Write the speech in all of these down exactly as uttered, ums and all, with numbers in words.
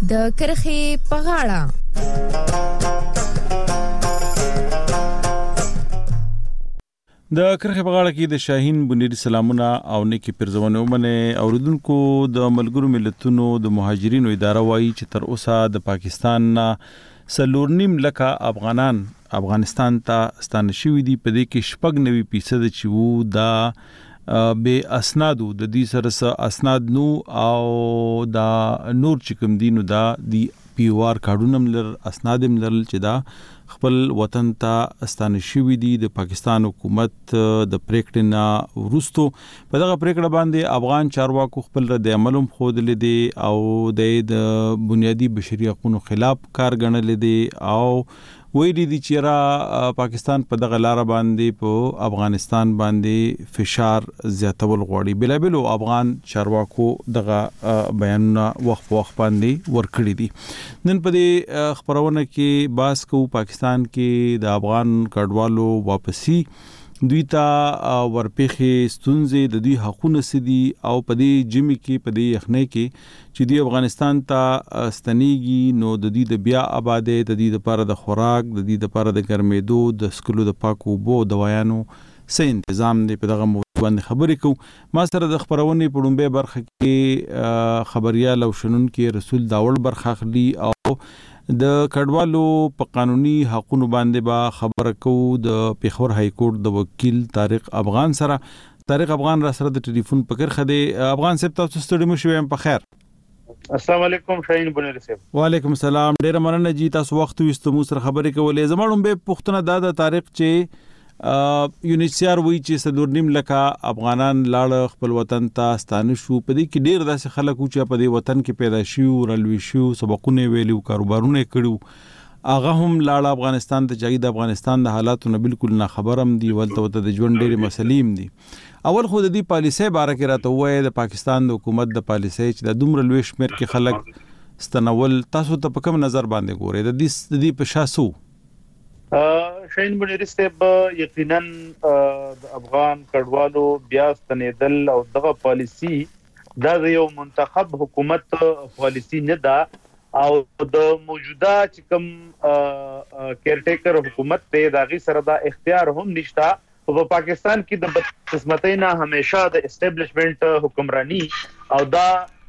د کرخې په غاړه. د کرخې په غاړه کې د شاهین بنيري سلامونه او نیکی پرزونه ومنه اوریدونکو. د ملګرو ملتونو د مهاجرینو اداره وایي چې تر اوسه د پاکستان سلور نیم لکه افغانان افغانستان ته ستانه شوي دي. په دې کې شپږ نوي فیصد چې وو دا به اسنادو د دې سره اسناد نو او دا نور چې کوم دینو دا دی پی او آر کارډونم لر اسناد ملل چې دا خپل وطن ته ستانه شوي دي. د پاکستان حکومت د پریکړې نه وروسته په دغه پریکړه باندې افغان چارواکو خپل رد عملم خودلې دي او د بنیادی بشري حقوقو خلاف کار ګڼل دي او ویلي دي چې را پاکستان په دغه لار باندې په افغانستان باندې فشار زیاتول غواړي. بلا بل افغان چارواکو دغه بیانونه وخت وخت باندې ورکړي دي. نن په دې خبرونه کې باس کو پاکستان کې د افغان کډوالو واپسی دوی ته ورپېخې ستونزې د دوی حقونه سدي او په دې جمی کې په دې یخنۍ کې چې دی افغانستان ته ستنېږي نو د دې د بیا آبادې د دې لپاره د خوراک د دې لپاره د ګرمېدو د سکلو د پاکو بو دوايانو څه تنظیم دی په دغه موضوع باندې خبرې کوو. ما سره د خبرونې په لومبه برخه کې خبريال او شنن کې رسول داول برخه اخلي او د کډوالو په قانوني حقوقو باندې با خبره کوو د پیښور های کورټ د وکیل طارق افغان سره. طارق افغان را سره د ټلیفون پکر خده. افغان صاحب تاسو ستړي مو شوم په خیر. السلام علیکم شاهین بنيري صاحب. وعلیکم السلام. ډیر مننه جی تاسو وخت وستو مو سره خبرې کولې. زموږ به پښتنه د طارق چې یونیسیار وی چې سلور نیم لکه افغانان لاړ خپل وطن ته ستانه شو. په دې کې ډیر داسې خلک چې په دې وطن کې پیدا شيو رلوي شو سبقونه ویلو کاروبارونه کړو هغه هم لاړ افغانستان ته چې د افغانستان د حالاتو نه بالکل نه خبرم دي ولته د ژوند ډېری مسلې دي. اول خو د دې پالیسي باره کې راته وایي د پاکستان د حکومت د پالیسي چې د دومره لوی شمیر کې خلک ستنول تاسو ته په کوم نظر باندې ګورئ د دې د دې په شاسو؟ شاهین بنيري صاحب یقینا د افغان کډوالو بیا ستنېدل او دغه پالیسی دا یو منتخب حکومت پالیسی نه ده او د موجوده چې کوم کېرټیکر حکومت ته داغي سره دا اختیار هم نشته. په پاکستان کې د بدقسمتۍ نه همیشه د اسټابلیشمنت حکمرانی او دا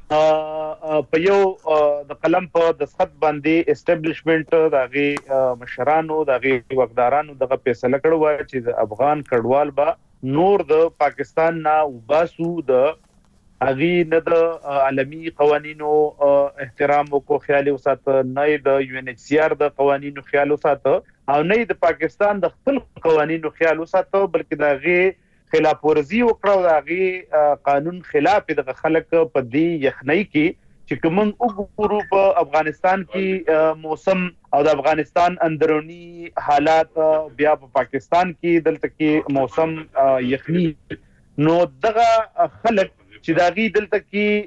په یو د قلم په دسخط باندې اسټابلیشمنت دغه مشرانو دغه وګدارانو دغه فیصله کړو چې د افغان کډوال با نور د پاکستان نه وباسو د اغي نه د عالمي قوانینو احترام کو خیال وسات نه د یو ان ایچ سی آر د قوانینو خیال وسات او نه د پاکستان د خپل قوانینو خیال وسات بلکې دغه خلاف ورزي وکړو دغه قانون خلاف د خلک په دې یخنۍ کې چې کوم وګورو په افغانستان کې موسم او د افغانستان اندرونی حالات بیا په پاکستان کې دلته کې موسم یخني نو دغه خلک چې دغه دلته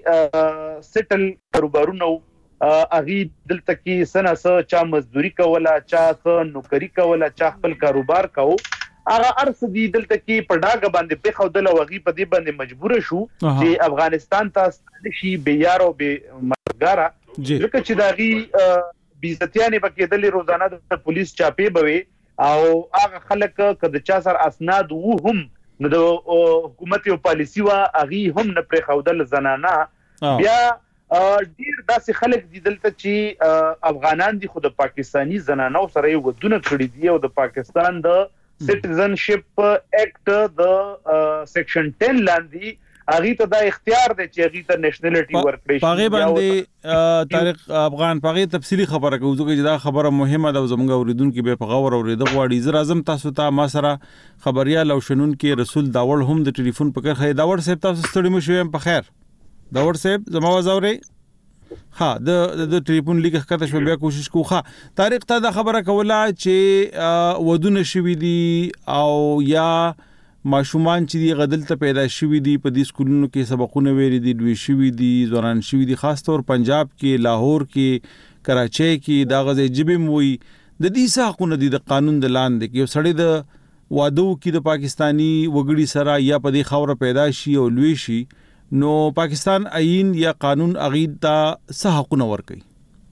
کې سټل کاروبارونه اغي دلته کې سنه سره چا مزدوري کوله چا نوکری کوله چا خپل کاروبار کوو هغه ارس دي دلته کې په ډاګه باندې په خودله وغي په دې باندې مجبور شو چې افغانستان ته شي بیار او به مرګاره لکه چې داغي بیزتیانه بکیدلې روزانه د پولیس چاپی بوي او هغه خلک کده چا سر اسناد وو هم د حکومت او پالیسی وا اغي هم نه پر خودل زنانه بیا ډیر داسې خلک دي دلته چې افغانان دي خود پاکستانی زنانه سره ودونه کړی دي او د پاکستان د سټیزنشپ اکټ د سیکشن ټن لاندې اغه ته دا اختیار دی چې اغه ته نېشنلټي ورکړي شي. پاغه باندې طارق افغان پاغه تفصیلی خبره کوو چې دا خبره مهمه ده زموږ اوریدونکو به په غور اوریدو غواړي. زه راځم تاسو ته ما سره خبريال او شنن کې رسول داول هم د ټلیفون په کار خې داور صاحب تاسو ستړي مو شوم په خیر. داور صاحب زما आवाज اوري؟ ها د د ټلیفون لیک ښکته شو بیا کوشش کوو. ها طارق ته دا خبره کوله چې ودونه شوي دي او یا ماشومان چې دی غدل ته پیدا شوي دي په دې سکولونو کې سبقونه ویلي دي دوی شوي دي ځوانان شوي دي خاص طور پنجاب کې لاهور کې کراچۍ کې دا غزې جبې موي د دې حقونه دي د قانون د لاندې کې یو سړی د وادو کې د پاکستانی وګړي سره یا په دې خاور پیدا شي او لوي شي نو پاکستان آئین یا قانون اغید تا څه حقونه ورکړي؟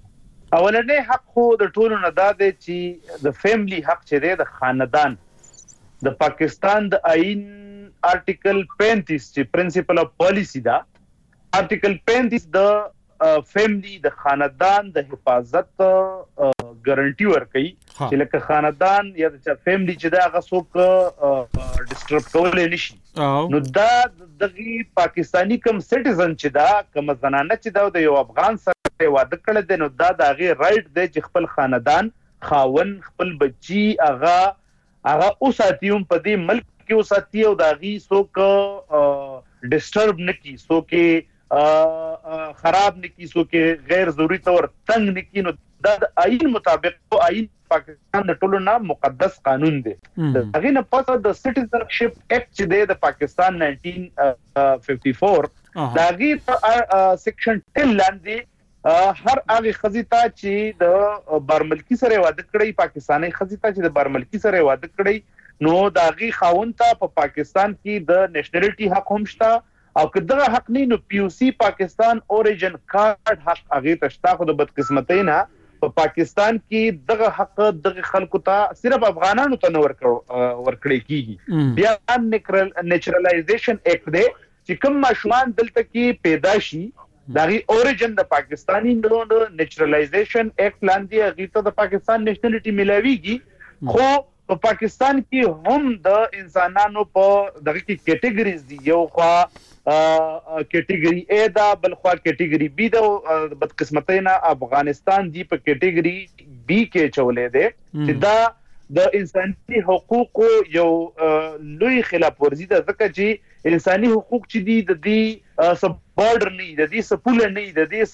اولنې حق خو د ټولو نه دا دی چې د فیملی حق چې دی د خاندان د پاکستان د آئین آرټیکل پینتیس چې پرنسپل اف پالیسی دا آرټیکل پینتیس د فیملی د خاندان د حفاظت ګارانټي ورکوي چې لکه خاندان یا د فیملی چې دا هغه څوک ډسټرب کولای نشي نو دا دغه پاکستانی کم سټیزن چې دا کوم زنانه چې دا د یو افغان سره واده کړی دی نو دا د هغې رایټ دی چې خپل خاندان خاون خپل بچي هغه هغه وساتي هم په دې ملک کې وساتي او د هغې څوک ډسټرب نه کړي څوک خراب نه کی سو کې غیر ضروري طور تنگ نه کی نو د آئین مطابق آئین پاکستان د ټولو نه مقدس قانون دی هغه نه پس د سټیزنشپ اکټ چې دی د پاکستان نائنټین ففټي فور دا غي سیکشن ټن لاندې هر هغه خزیتا چې د بارملکی سره واده کړی پاکستاني خزیتا چې د بارملکی سره واده کړی نو دا غي خاون ته په پاکستان کې د نېشنلټي حق هم شته او که دغه حق نه نو پی او سی پاکستان اوریجن کارت حق هغه تشتا خو د بدقسمتۍ نه په پاکستان کې دغه حق دغه خلکو ته صرف افغانانو ته نه ورکړی کیږي بیا نیچرلایزیشن اکټ دی چې کوم ماشومان دلته کې پیدا شي دغه اوریجن د پاکستانی نو نیچرلایزیشن اکټ لاندې هغه ته د پاکستان نېشنلټي ملاويږي خو په پاکستان کې هم د انسانانو په دغه کې کیټګریز دي یو خوا کیټګری اے دا بل خوا کیټګری بی دا بدقسمتۍ نه افغانستان دی په کیټګری بی کې چولې ده چې دا د انساني حقوقو یو لوی خلاف ورزي ده ځکه چې انساني حقوق چې دي د دې سب بارډر نه د دې سپول نه د دې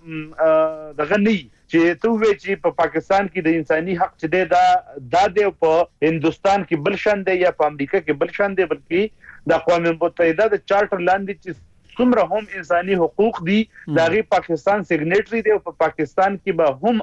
س دغه نه چې ته وې چې په پاکستان کې د انساني حق چې دی دا د دې په هندستان کې بل شان دی یا په امریکا کې بل شان دی بلکې د اقوام متحده د چارټر لاندې چې څومره هم انساني حقوق دي دا غي پاکستان سیګنیټری دی او په پاکستان کې به هم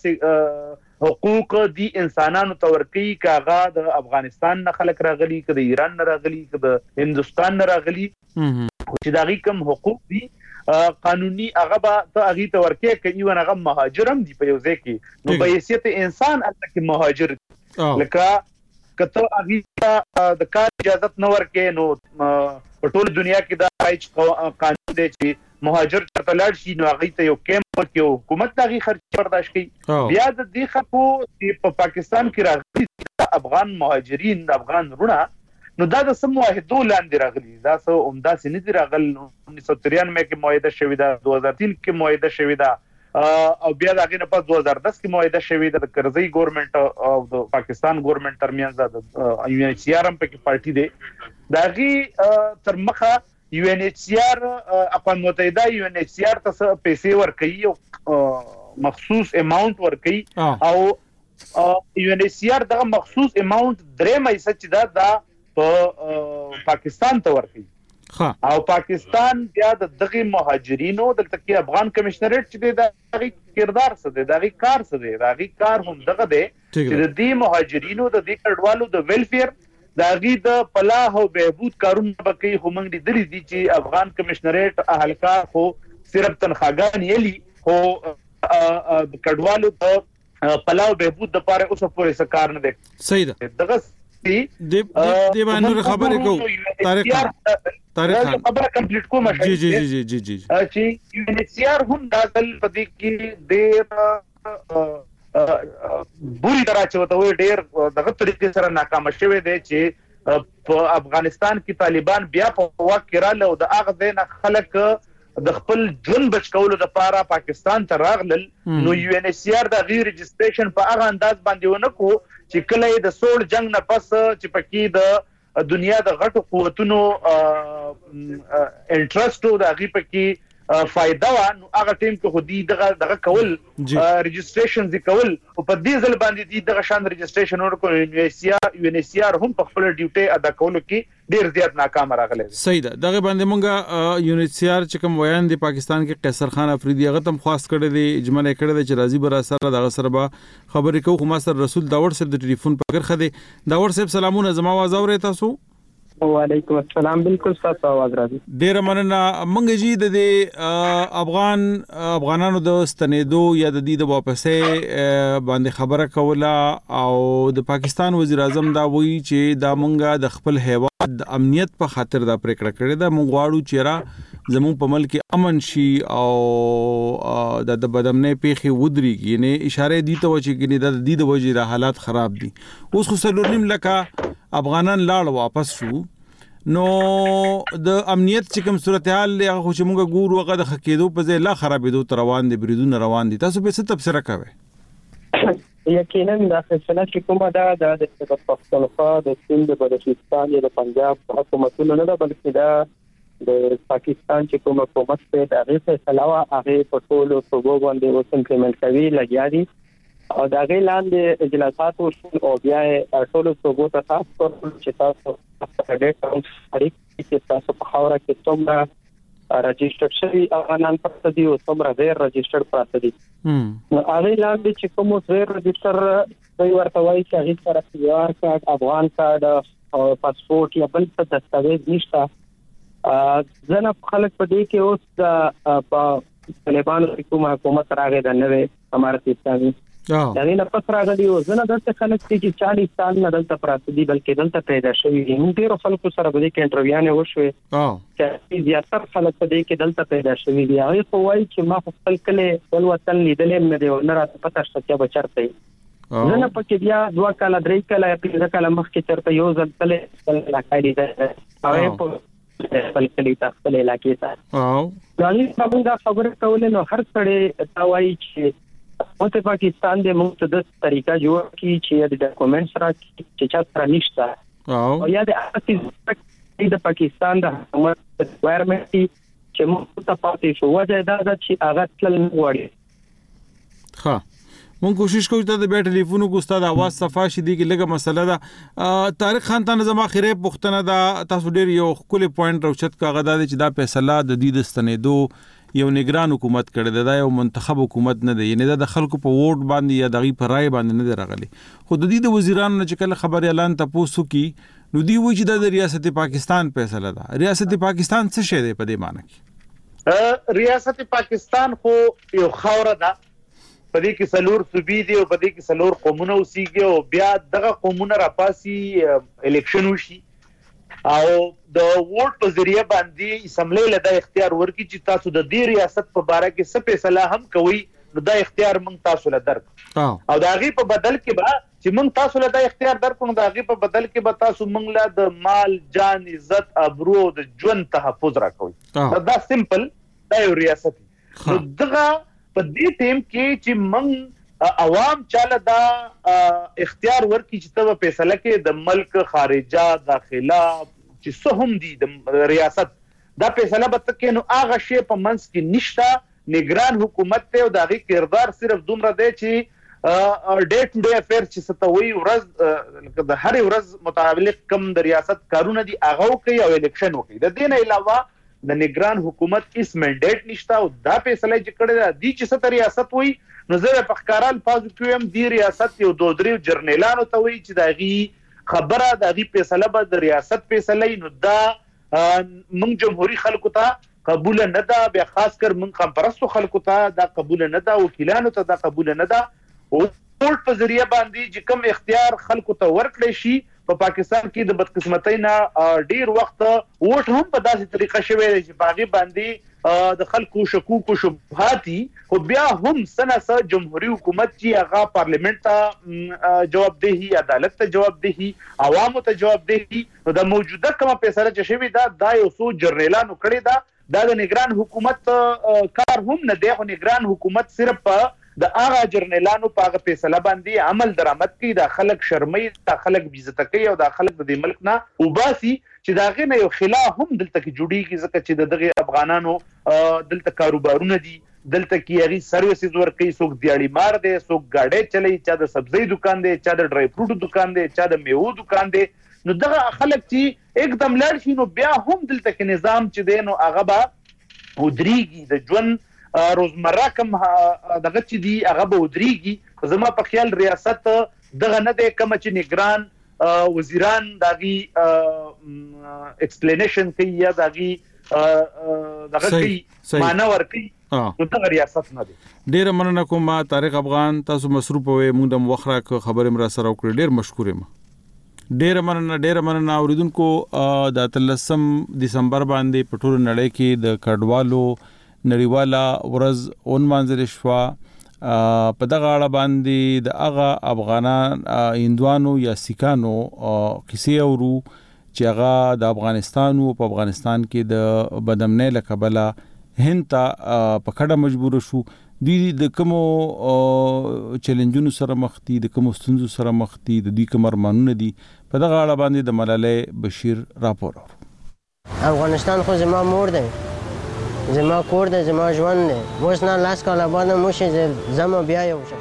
هغه حقوق دي انسانانو ته ورکوي کاغه د افغانستان نه خلک راغلي که د ایران نه راغلي که د هندستان نه راغلي چې دا غي کوم حقوق دي قانوني هغه به ته هغه ته ورکې کوي ونه هغه مهاجرم دي په یو ځای کې نو په حیثیت انسان الته کې مهاجر لکه کته هغه د کار اجازه نه ورکې نو په ټول دنیا کې دا هیڅ قانون دی چې مهاجر چرته لاړ شي نو هغه ته یو کیمپ کې حکومت دغه خرچ برداشت کوي بیا د دې خلکو چې په پاکستان کې راغلي افغان مهاجرین افغان رونه نو دا د سم واحدو لاندې راغلي دا څه عمده سن دي راغل انیس سو ترانوي کې معاهده شوې ده دو هزار تین کې معاهده شوې ده او بیا دغه نه پس دو هزار دس کې معاهده شوې ده د کرزئی ګورنمنت او د پاکستان ګورنمنت ترمنځ د یو ان ایچ سی آر ام په پارټي دی دغه تر مخه یو ان ایچ سی آر اقوام متحده یو ان ایچ سی آر ته پیسې ورکوي او مخصوص اماونت ورکوي او یو ان ایچ سی آر دغه مخصوص اماونت درې مې چې دا د په پاکستان ته ورکوي او پاکستان بیا د دغه مهاجرینو دلته کې افغان کمشنریټ چې د دغه کردار څه دی دغه کار څه دی دغه کار هم دغه دی چې د دې مهاجرینو د دې کډوالو د ویلفیر دغه د فلاح او بهبود کارونه بکې هم دي دي چې افغان کمشنریټ اهلکار خو صرف تنخواګان یلی خو کډوالو د فلاح او بهبود د لپاره اوسه پورې څه کار نه دی صحیح ده دغه دی دی باندې خبرې کو طارق طارق خبره کمپلیټ کوم جی جی جی جی جی چې یو ان ایچ سی آر هم داخل پدې کې ډېر بری طرح چوته وي ډېر دغه طریقې سره ناکام شوه دی چې په افغانستان کې طالبان بیا په واک کې رااله او د هغه ځای نه خلک د خپل ژوند بچ کولو لپاره پاکستان ته راغلل نو یو ان ایچ سی آر د غیر رجسټریشن په هغه انداز باندې ونکو چې کله د سوړ جنگ نه پس چې پکې د دنیا د غټو قوتونو انټرست او د غي پکې فائدہ و نو هغه ټیم کې خو دي دغه دغه کول رجسټریشن دي کول او په دې ځل باندې دي دغه شان رجسټریشن ورکو یو ان ایچ سی آر هم په خپل ډیوټي ادا کولو کې ډیر زیات ناکام راغلی صحیح ده دغه باندې مونږه یو ان ایچ سی آر چې کوم ویان دی پاکستان کې قیصر خان افریدي هغه تم خاص کړی دی اجماع کړی دی چې راضي بر سره دغه سره به خبرې کوو خو ما سره رسول داور صاحب د ټلیفون پکړ خدي داور صاحب سلامونه زما आवाज اورئ تاسو وعلیکم السلام. بالکل تاسو आवाज راځي. ډیر مننه. مونږ جی د افغان افغانانو د ستنېدو یا د دې د واپسې باندې خبره کوله او د پاکستان وزیر اعظم دا وایي چې دا مونږه د خپل هیواد د امنیت په خاطر دا پریکړه کړې ده. مونږ غواړو چې را زموږ په ملک امن شي او د بدامنۍ پیښې ودرېږي. یعنی اشاره دي ته چې ګنې د دې د وجې د حالات خراب دي. اوس خو څلور نیم لکه افغانان لاړ واپس شو، نو د امنیت چې کوم صورتحال دی هغه چې موږ ګورو هغه د خکېدو په ځای لا خرابېدو ته روان دي، بریدونه روان دي. تاسو به څه تبصره کوئ؟ یقینا دا فیصله چې کومه ده د پښتونخوا د سیند د بلوچستان یا د پنجاب حکومتونو نه ده، بلکې دا د پاکستان چې کوم حکومت په دغه فیصله وا هغه په ټولو صوبو باندې اوس امپلیمنټ کوي لګیا دي او دا غي لاندې اجلاسات او بیا ټولو صوبو ته تاسو چې تاسو د ډیټا اړیکې چې تاسو په خاوره کې څومره رجسټر شوی افغانان پاتې دي او څومره غیر رجسټر پاتې دي. نو هغه لاندې چې کوم غیر رجسټر دوی ورته وایي چې هغه سره پیار کارت، افغان کارت او پاسپورت یا بل څه دستاویز نشته. ځنه خلک په دې کې اوس د په طالبانو حکومت حکومت راغی د نوې امارت اسلامي دا نه پس راغلی او زنه دلته خلک چې چالیس سال نه دلته پراته دي بلکې دلته پیدا شوي دي. موږ ډیرو خلکو سره به کې انټرویوانه وشوي چې زیاتره خلک په دې کې دلته پیدا شوي دي. هغه خو وایي چې ما خپل کله ول وطن لیدلې نه دی او نه راته پته شته چې بچرته زنه پکې بیا دوه کاله درې کاله یا پنځه کاله مخکې چرته یو ځل تل علاقې دي هغه په خپل کلی تاسو علاقې ته او دا موږ خبره کولې نو هر څړې تا وایي چې مته پاکستان د موږ ته د طریقه جوړ کی چې د ډاکومېنټس را چې چا سره نشته او یا د اصلي د پاکستان د حکومت ریکوایرمنټ چې موږ ته پاتې شو وجه دا ده چې هغه تل وړي. ها مونږ کوشش کوو چې د بیت ټلیفون کو استاد आवाज صفه شې دي کې لګه مسله ده. طارق خان ته زما خیره پښتنه دا تاسو ډیر یو خپل پوینټ راوچت کاغه دا چې دا فیصله د دې د ستنېدو یو نگران حکومت کړی دا یو منتخب حکومت نه دی، یعنی دا د خلکو په ووټ باندې یا دغه پر رائے باندې نه راغلی. خو د دې د وزیرانو چې کله خبر اعلان تاسو کی نو دی وایي چې د ریاست پاکستان فیصله ده. ریاست پاکستان څه شی دی په دې معنی کې؟ ریاست پاکستان خو یو خاوره ده، په دې کې سلور صوبې دي او په دې کې سلور قومونه اوسېږي او بیا دغه قومونه راپاسي الیکشن وشي او د ووټ په ذریعہ باندې اسمبلی له د اختیار ورکړي چې تاسو د دې ریاست په باره کې څه فیصله هم کوي نو دا اختیار موږ تاسو له درک او دا غي په بدل کې به چې موږ تاسو له د اختیار درکو نو دا غي په بدل کې به تاسو موږ له د مال جان عزت ابرو او د ژوند تحفظ راکوي. دا سمپل دا یو ریاست نو دغه په دې ټیم کې چې موږ عوام چاله دا اختیار ورکړي چې ته فیصله کې د ملک خارجه داخله چې څه هم دي د ریاست دا فیصله به تکې نو هغه شی په منځ کې نشته. نگران حکومت ته او دغه کردار صرف دومره دی چې ډے ټو ډے افیر چې ستوي ورځ د هر ورځ متعلق کم د ریاست کارونه دي هغه کوي او الیکشن کوي. د دې نه علاوه د نگران حکومت هیڅ منډیټ نشته او دا فیصله چې کړی دا دي چې ست ریاست وي نو زه په ښکارال فاز کوم دی ریاست یو دوه درې جرنیلانو ته وي چې دغه خبره دغه فیصله به د ریاست فیصله نو دا موږ جمهوریت خلکو ته قبول نه ده، بیا خاص کر موږ قوم پرستو خلکو ته دا قبول نه ده، وکیلانو ته دا قبول نه ده. او ووټ په ذریعہ باندې چې کوم اختیار خلکو ته ورکړی شي په پاکستان کې د بدقسمتۍ نه ډیر وخت ووټ هم په داسې طریقه شوی دی چې باغی باندې د خلکو شکوک او شبهات خو بیا هم سنه جمهوریت حکومت چې هغه پارلیمنت ته جوابدهي، عدالت ته جوابدهي، عوامو ته جوابدهي. نو د موجوده کومه فیصله چې شوی دا دا یو څو جرنیلانو کړی دا دا د نگران حکومت کار هم نه دی. خو نگران حکومت صرف د هغه جرنیلانو په هغه فیصله باندې عمل درآمد کوي، د خلک شرمي، د خلک بیزته کوي او د خلک د ملک نه وباسي چې دا غنه یو خلا هم دلته کې جوړیږي ځکه چې دغه افغانانو دلته کاروبارونه دي، دلته کې هغه سروسز ورکوي، څوک دیاړي مار دي، څوک گاډي چلای، چا د سبزی دکان دی، چا د ډرای فروټ دکان دی، چا د میوه دکان دی. نو دغه خلک چې एकदम لړ شي نو بیا هم دلته کې نظام چې دی نو هغه به ودرېږي، د ژوند روزمره کوم دغه چې دی هغه به ودرېږي. زما په خیال ریاست دغه نه دی کوم چې نگران وزیران داغي ایکسپلینیشن کوي یا داغي دغه کوي معنا ورکي نو دا ریاست نه دی. ډیر مننه کوم طارق افغان، تاسو مصروف وئ، موږ د وخره خبرې مر سره وکړې، ډیر مشکور یم. ډیر مننه ډیر مننه اوریدونکو. د اتلسم دسمبر باندې په ټول نړۍ کې د کډوالو نړیواله ورځ اونمانځل شوه. په دغه اړه باندې د هغه افغانان هندوانو یا سیکانو کیسې اورو چې هغه د افغانستان او په افغانستان کې د بدامنۍ له کبله هند ته په کډه مجبور شو. دوی د کومو چیلنجونو سره مخ دي، د کومو ستونزو سره مخ دي، د دوی کوم ارمانونه دي، په دغه اړه باندې د ملالۍ بشیر راپور. افغانستان خو زما مور دی، زما کور دی، زما ژوند دی. اوس نه لاس کاله بعد موشي زما بیا یو شم.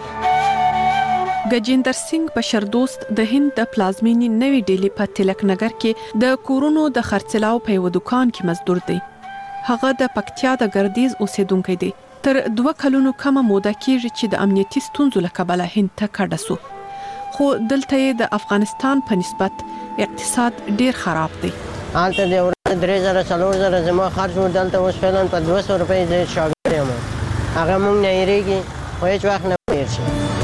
گجیندر سنگ بشردوست د هند د پلازمینې نوې ډیلی په تلک نگر کې د کورونو د خرڅلاو په یو دکان کې مزدور دی. هغه د پکتیا د ګردیز اوسیدونکی دی. تر دوه کلونو کمه موده کېږي چې د امنیتي ستونزو له کبله هند ته کډه سو، خو دلته یې د افغانستان په نسبت اقتصاد ډیر خراب دی. هلته د ورځې درې زره څلور زره زما خرج و، دلته اوس فعلا په دوه سوه روپۍ زه شاګرد یم. هغه موږ نه هېرېږي خو هېڅ وخت نه هېر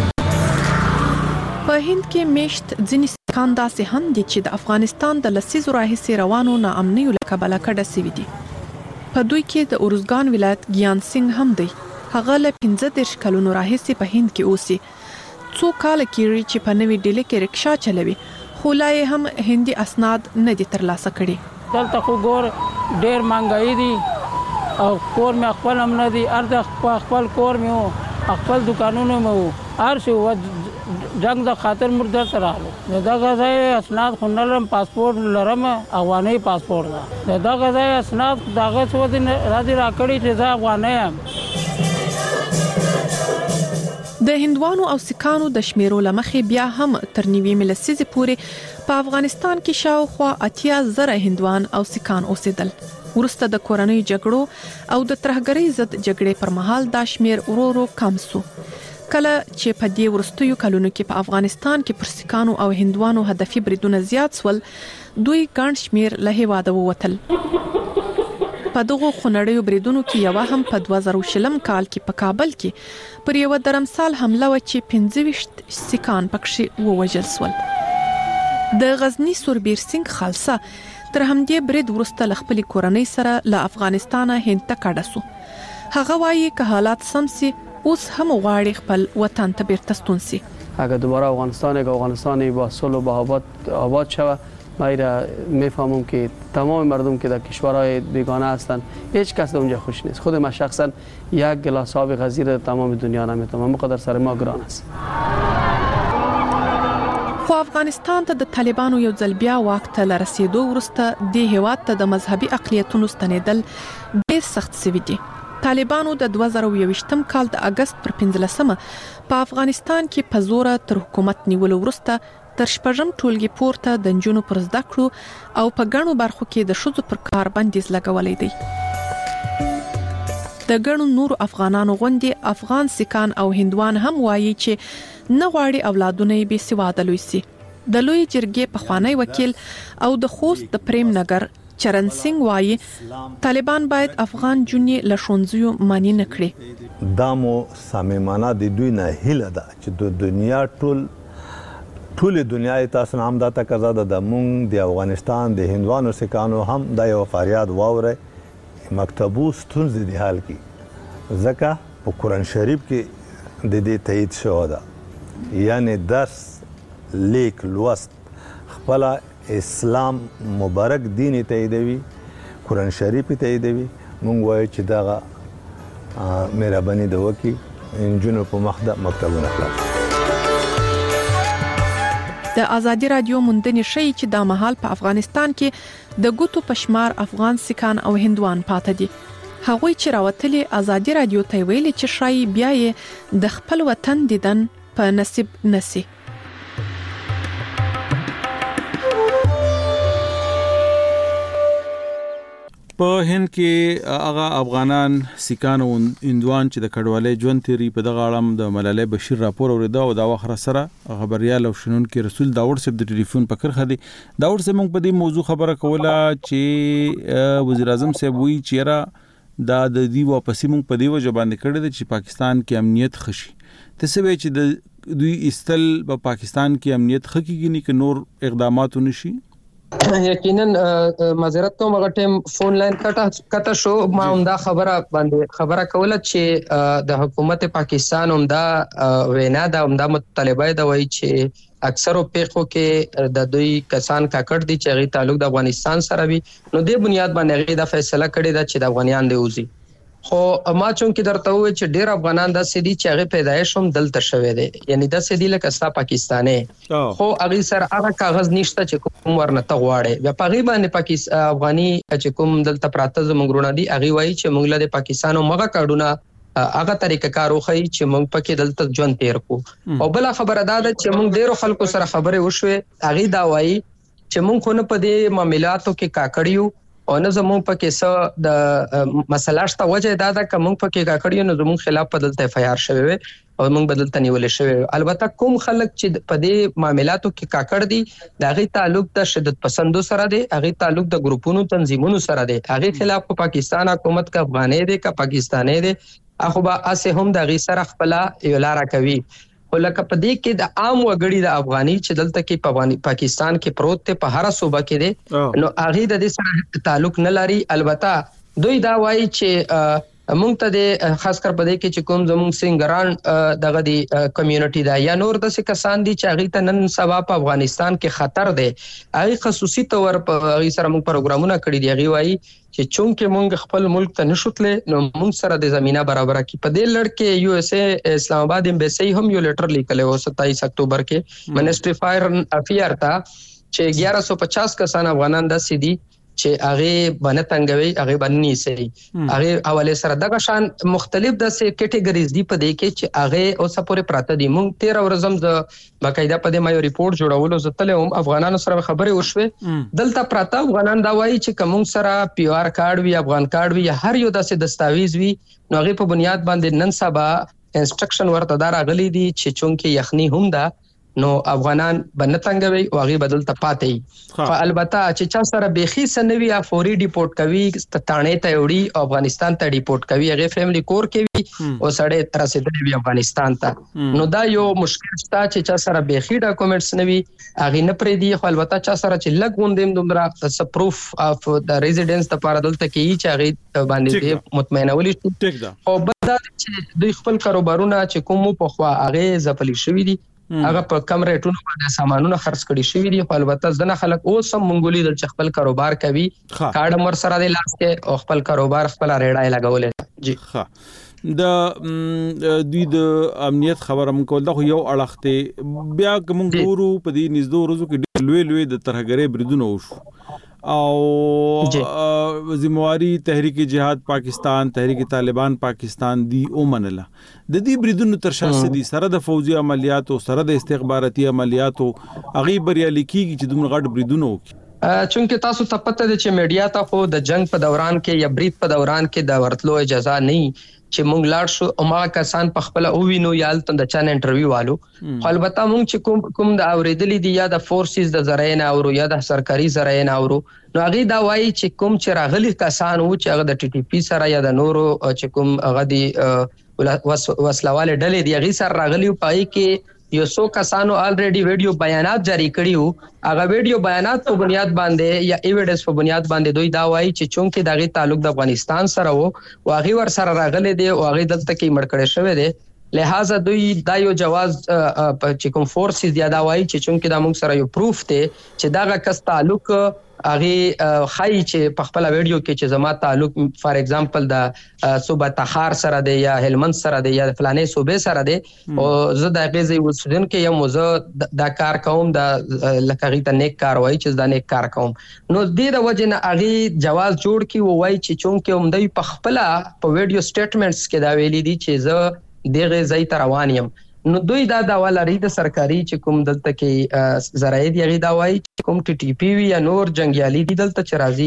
شي. په هند کې میشت ځینې سیکان داسې هم دي چې د افغانستان د لسیزو راهیسې روانو ناامنیو له کبله کډه سوي دي. په دوی کې د اورزګان ولایت ګیان سنگ هم دی. هغه له پنځه دېرش کلونو راهیسې په هند کې اوسي. څو کاله کېږي چې په نوې ډیلي کې رکشا چلوي، خو لا یې هم هندي اسناد نه دي ترلاسه کړي. دلته خو ګور ډېر مهنګایي دي او کور مې خپل هم نه دي. هر خپل کور مې و، خپل دکانونه مې و، هر څه و. جنگ د خاطر موږ دلته راغلو. د دغه ځای اسناد خو نه لرم، پاسپورټ لرم، افغاني پاسپورټ ده. د دغه ځای اسناد دغه څه ودې راځي راکړي چې زه افغانی یم. د هندوانو او سیکانو د شمیرو له مخې بیا هم تر نیوي لسیزې پورې په افغانستان کې شاوخوا اتیا زره هندوان او سیکان اوسېدل. وروسته د کورنۍ جګړو او د ترهګرۍ ضد جګړې پر مهال دا شمیر ورو ورو کم سو. کله چې په دې وروستیو کلونو کې په افغانستان کې پر سیکانو او هندوانو هدفي بریدونه زیات سول، دوی ګڼ شمیر له هېواده ووتل. په دغو خونړیو بریدونو کې یوه هم په دوه زره شلم کال کې په کابل کې پر یوه درمسال حمله وه چې پنځه ویشت سیکان پکښې ووژل سول. د غزني سوربیر سنگ خالصه تر همدې برید وروسته له خپلې کورنۍ سره له افغانستانه هند ته کډه سو. هغه وایي که حالات سم سي اوس هم غواړي خپل وطن ته بیرته ستون سي. اگر دوباره افغانستان یک افغانستانی با صلح و با آباد آباد شود، من میفهمم که تمام مردم که در کشورهای بیگانه هستند هیچ کس اونجا خوش نیست. خود من شخصا یک گلاس آب غزیر در تمام دنیا نمیتونم، مقدر سر ما گران است. خو افغانستان ته د طالبانو یو ځل بیا واک ته لرسېدو وروسته دې هېواد ته د مذهبي اقلیتونو ستنېدل ډېر سخت سوي دي. طالبانو د دوه زره یوویشتم کال د اګست پر پنځلسمه په افغانستان کې په زوره تر حکومت نیولو وروسته تر شپږم ټولګي پورته د نجونو پر زده کړو او په ګڼو برخو کې د ښځو پر کار بندیز لګولی دی. د ګڼو نورو افغانانو غوندې افغان سیکان او هندوان هم وایي چې نه غواړي اولادونه یې بې سواده لوی سي. د لوی جرګې پخوانی وکیل او د خوست د پریم نگر چرن سنگ وایي طالبان باید افغان جونې له ښوونځیو منع نه کړي. دا مو صمیمانه د دوی نه هیله ده چې د دنیا ټول ټول دنیا تاسو هم دا تقاضا ده د مونږ د افغانستان د هندوانو سیکانو هم دا یو فریاد واوري مکتبو ستونزې د حال کې، ځکه په قرآن شریف کې د دې تایید شوی ده، یعنی درس لیک لوست خپل اسلام مبارک دین تاییدوي، قرآن شریف تاییدوي. مونږ وایو چې دغه مهرباني د وکړي نجونو په مخ د مکتبونه خلاص. د ازادي رادیو موندنې ښیي چې دا مهال په افغانستان کې د ګوتو په شمار افغان سیکان او هندوان پاته دي. هغوی چې راوتلي ازادي رادیو ته ویلي چې شایي بیا یې د خپل وطن دیدن په نصیب نسی. په هند کې هغه افغانان سیکان او هندوان چې د کډوالۍ ژوند تیری په دغه اړه د ملالۍ بشیر راپور اوریدا او دا وخت سره خبريال او شنون کې رسول داوود صاحب د ټلیفون په کرخه دي. داوود صاحب موږ په دې موضوع خبره کوله چې وزیر اعظم صاحب وی چیرې دا د دې واپسی موږ په دې وجه باندې کړی دی چې پاکستان کې امنیت خشي. تاسو به چې د دوی استل په پاکستان کې امنیت خکېږي نه کې نور اقدامات ونشي. یقینا معذرت کوم هغه ټیم فون لاین کټه کټه شو ما هم دا خبره باندې خبره کوله چې د حکومت پاکستان هم دا وینا دا هم دا مطالبه دا وایي چې اکثرو پیښو کې د دوی کسان کاکړ دي چې غي تعلق د افغانستان سره وي نو د بنیاد باندې غي دا فیصله کړې ده چې د افغانیان دی وزي. خو ما چون کې درته وې چې ډېر افغانان د سدي چې هغه پیدایش هم دلته شوه دي یعنی د سدي لکه ستا پاکستاني خو هغه سره هغه کاغذ نشته چې کوم ورنته غواړي بیا پغی باندې پاکستان افغاني چې کوم دلته پراته زمونږ دي هغه وایي چې موږ له پاکستان او مغه کارونه هغه طریقه کار وخی چې موږ پکې دلته ژوند تیر کو او بل خبره ده چې موږ ډېر خلکو سره خبره وشوه هغه دا وایي چې موږ خو نه په دې معاملاتو کې کاکړیو او نه زمون پکې څه د مسله شته وجه دا ده چې موږ پکې کاکړیو نو زمون خلاف بدلته اف آی آر شوی او موږ بدلته نیول شوی. البته کوم خلک چې په دې معاملاتو کې کاکړ دي دا غي تعلق د شدت پسندو سره دی هغه تعلق د ګروپونو تنظیمونو سره دی هغه خلاف په پاکستان حکومت کا افغاني دی کا پاکستاني دی اخو با اسه هم د غي سره خپل یو لار کوي ولکه په دې کې د عام وګړي د افغاني چې دلته کې په پاکستان کې پروت ته په هر صوبه کې دي نو هغه د دې سره تعلق نه لري. البته دوی دا وایي چې مونږ ته د خاص کر په دې کې چې کوم زموږ سنگران دغه دی کمیونټي دا یا نور د څه کسان دي چې هغه ته نن سبا په افغانستان کې خطر دی هغه خصوصي تور په هغه سره موږ پروګرامونه کړی دی هغه وایي چې چونکه موږ خپل ملک ته نشوتلې نو موږ سره د زمينه برابر کی په دې لړ کې یو اس اے اسلام آباد ایمبیسی هم یو لیټر لیکلی و ستائیس اکتوبر کې منسټری فایر افیر تا چې اګیارہ سو پچاس کسان افغانان د سیدی چې هغه باندې تنګوي هغه باندې سي هغه حواله سره دغه شان مختلف د سه کټګوریز دی په دې کې چې هغه اوسه پورې پراته دي. مونږ تیرا ورځم د باقاعده په دې ما یو ریپورت جوړولو زتل هم افغانانو سره خبرې وشوه دلته پراته افغانان دا وایي چې کوم سره پی آر کارت وي افغان کارت وي هر یو د سه دستاویز وي نو هغه په بنیاد باندې نن سبا انسټرکشن ورته دار غلي دي چې چونکه یخني هم ده نو افغانان بنتنګوي او هغه بدل ته پاتې خو البته چې چا سره بيخي سنوي یا فوري ډیپورت کوي ستانه ته وړي افغانستان ته ډیپورت کوي هغه فیملی کور کوي او سړی تر رسیدلی افغانستان ته نو دا یو مشکل شته چې چا سره بيخي ډاکومېنټس نوي هغه نه پرې دی خو البته چا سره چې لګوندم دومره س پروف اف د ریزیډنس لپاره دلته کې چې هغه باندې مطمئنولي او بل چې دوی خپل کاروبارونه چې کوم په خوا هغه زپلی شوی دي هغه په کم ریټونو باندې سامانونه خرڅ کړي شوی دي خو البته ځنه خلک اوس هم مونږولي د خپل کاروبار کوي کارډ مر سره د لاس کې او خپل کاروبار خپل ریډای لګولې جی ښه د دوی د امنیت خبره مونږ کول دا خو یو اړخته بیا کوم ګورو په دې نږدې ورځو کې لوی لوی د ترهګرۍ بریدونه وشو او زمواري تحریک جهاد پاکستان تحریک طالبان پاکستان دی او منله د دې بریدونو تر شا دي سره د فوجي عملیاتو سره د استخباراتي عملیاتو اغي بریالي کیږي چې دومره غټ بریدونه وکړي چونکه تاسو ته پته ده چې میډیا ته خو د جنگ په دوران کې یا برید په دوران کې د ورتلو اجازه نه چې مونږ لاړ شو او ما کسان په خپل او وینو یا د چا نه انټرویو والو خو البته مونږ چې کوم کوم د اوریدلې دي یا د فورسز د ذرایع نه او یا د سرکاري ذرایع نه او نو هغه دا وایي چې کوم چې راغلي کسان وو چې هغه د ټي ټي پی سره یا د نورو چې کوم هغه دي وسلواله ډلې دي هغه سره راغلي پای کې یو څو کسانو الریډي ویډیو بیانات جاری کړیو هغه ویډیو بیانات په بنیاد باندې یا ایویډنس په بنیاد باندې دوی دا وایي چې چونکه دغه تعلق د افغانستان سره وو او هغه ور سره راغلي دي او هغه دلته کې مړ کړي شوی دي لہذا دوی دا یو جواز چې کوم فورسز یا دا وایي چې چونکه دا موږ سره یو پروف ته چې دا کس تعلق هغه خای چې په خپل ویډیو کې چې زما تعلق فار ایگزامپل د صوبه تخار سره دی یا هلمند سره دی یا فلانه صوبې سره دی او زه د غزي وسودن کې یم زه دا کار کوم د لکه ته نیک کار وای چې دا نیک کار کوم نو د دې وجه نه هغه جواز جوړ کی وای چې چونکه هم دوی په خپل په ویډیو سټیټمنټس کې دا ویلي دي چې زه دغه ځای ته روان یم نو دوی دا دا ولري د سرکاري چې کوم دلته کې ذرایع دی غي دا وایي چې کوم ټي ټي پی وی یا نور جنگیالي دي دلته چې راځي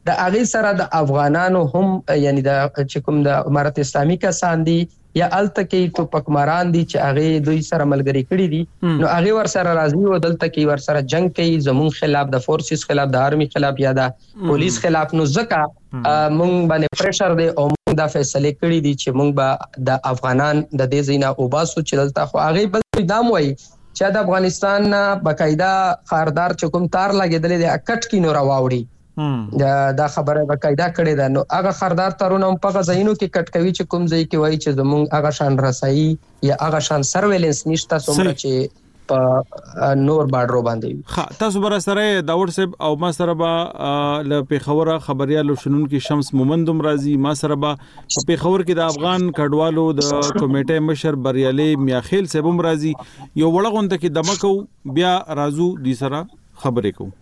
د هغه سره د افغانانو هم یعنی د چې کوم د امارت اسلامي کسان دي یا الته کې ټوپکماران دي چې هغه دوی سره ملګری کړي دي نو هغه ور سره راځي او دلته کې ور سره جنگ کوي زمون خلاف د فورسز خلاف د آرمي خلاف یا د پولیس خلاف نو ځکه مونږ باندې پریشر دی او مونږ دا فیصله کړی دي چې مونږ به د افغانان د دې زینا او باسو چې دلته خو هغه بل دام وای چې د افغانستان نه بقایدا خاردار چې کوم تار لګیدل دي اکټ کې نو راوړي دا دا خبره بقایدا کړي ده نو هغه خاردار تارونه په غزاینو کې کټ کوي چې کوم ځای کې وای چې زمونږ هغه شان رسایي یا هغه شان سرویلنس نشته څومره چې په نور بارډر باندې ها تاسو بر سره داوود صاحب او ما سره با ل پیښور خبريالو شنن کې شمس مومندم رازي ما سره با په پیښور کې د افغان کډوالو د کمیټې مشر بریالي میاخیل صاحب رازي یو وړغونده کې دمکو بیا رازو دي سره خبرې کو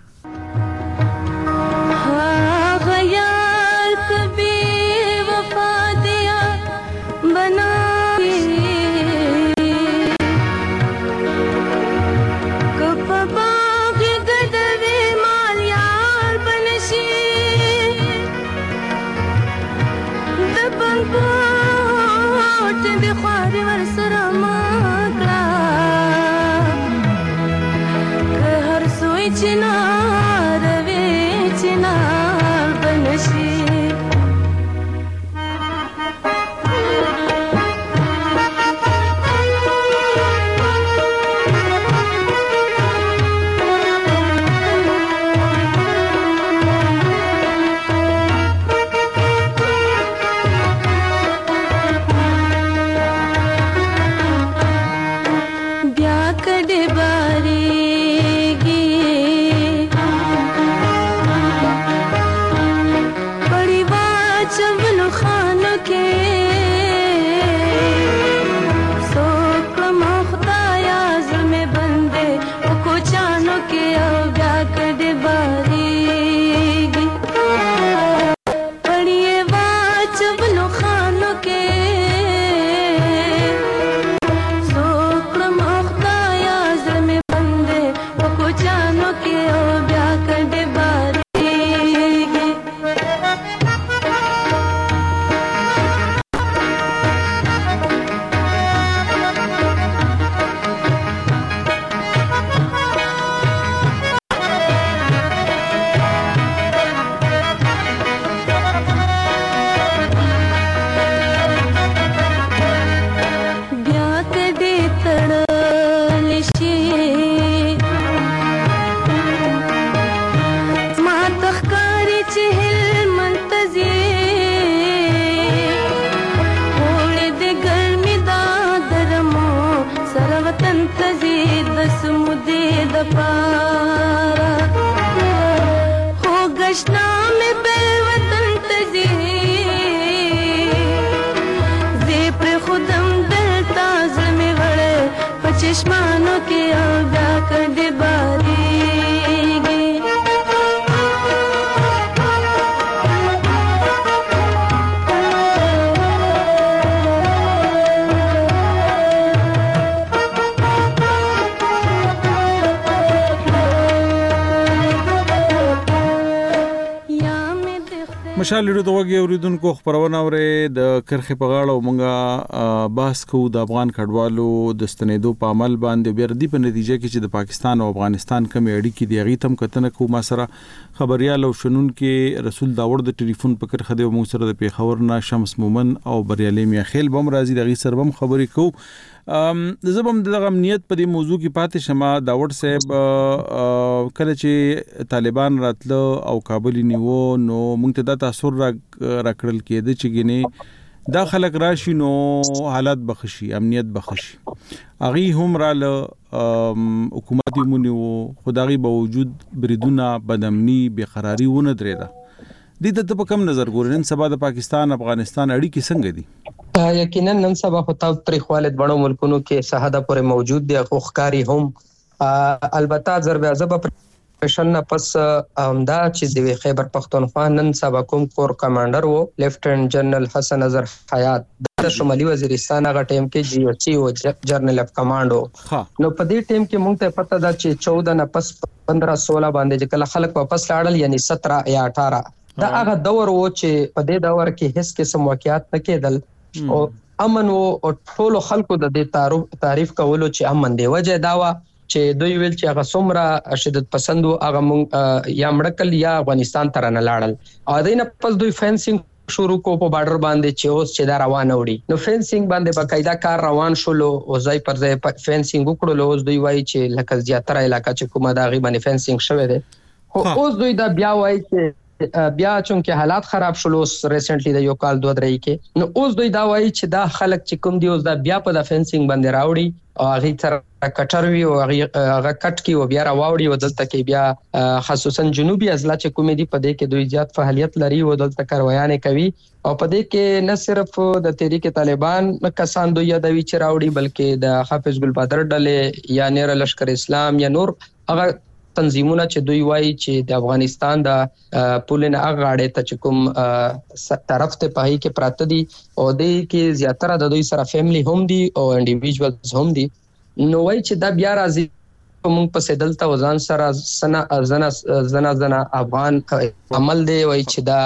مشال لري دوغي اوریدونکو خبرونه اورې د کرخه په غاړه او مونږه بحث کوو د افغان کډوالو د ستنېدو په عمل باندې بیردي په نتیجه کې چې د پاکستان او افغانستان کوم اړیکې دی غي تم کتنه کو ما سره خبريال او شنن کې رسول داوود د ټلیفون په کرخه دی مو سره د پیښور نه شمس مومن او بریالي میاخیل بم راځي د غي سربم خبرې کو ام زبم د امنیت په دې موضوع کې پاتې شمه داوود صاحب کله چې طالبان راتلو او کابل نیو نو موږ ته د تاثیر را کړل کېده چې ګنې دا خلک راشي نو حالات بخشي امنیت بخشي اغي هم را له حکومتي مونږ خدایي باوجود بریدونه بدامني بقراری ونه درېده د دې په کوم نظر ګورین سبا د پاکستان افغانستان اړیکې څنګه دي یقینا نن سبا خو تاسو تاریخ والد بڼو ملکونو کې ساحده پورې موجود دي خوخکاری هم البته ضرب ازب اپریشن نه پس همدا چې د خیبر پختونخوا نن سبا کوم کور کمانډر وو لیفټننټ جنرال حسن اظهر حیات د شمالي وزیرستان هغه ټیم کې جی او سی او جرنل اف کمانډو نو په دې ټیم کې مونږ ته پته ده چې چودہ نه پس پندرہ سولہ باندې چې کله خلک واپس لاړل یعنی سترہ یا اٹھارہ دا هغه دور و چې په دې دور کې هیڅ قسم واقعیت نه کېدل او امن او ټول خلکو د دې تعریف کولو چې امن دی وجه داوا چې دوی ویل چې هغه څومره شدت پسند او هغه مونږ یا مړکل یا افغانستان تر نه لاړل او دینه پس دوی فینسینګ شروع کو په بارډر باندې چې اوس چې دا روان وړي نو فینسینګ باندې باقاعده کار روان شول او ځای پر ځای فینسینګ وکړل اوس دوی وایي چې لکه زیاتره علاقہ چې کومه دا غي باندې فینسینګ شوی دی خو اوس دوی دا بیا وایي چې بیا چونکه حالات خراب شول اوس ریسنټلی د یو کال دوه درې کې نو اوس دوی دا وایي چې دا خلک چې کوم دی اوس دا بیا په د فینسینګ باندې راوړي او هغه تر کټر وی او هغه کټ کی او بیا راوړي او دلته کې بیا خصوصا جنوبي اضلاع چې کومې دي په دې کې دوی زیات فعالیت لري او دلته کاروایانه کوي او په دې کې نه صرف د تحریک طالبان کسان دوی یادوي چې راوړي بلکې د حافظ ګل بدر ډلې یا نیر لشکر اسلام یا نور هغه تنظیمونه چې دوی وایي چې د افغانستان د پولن اغاړې ته چې کوم طرف ته پای کې پراته دي او د کې زیاتره د دوی سره فیملی هم دي او انډیویډوالز هم دي نو وایي چې دا بیا راځي موږ په سدلته وزن سره سنا زنا زنا زنا افغان عمل دی وایي چې دا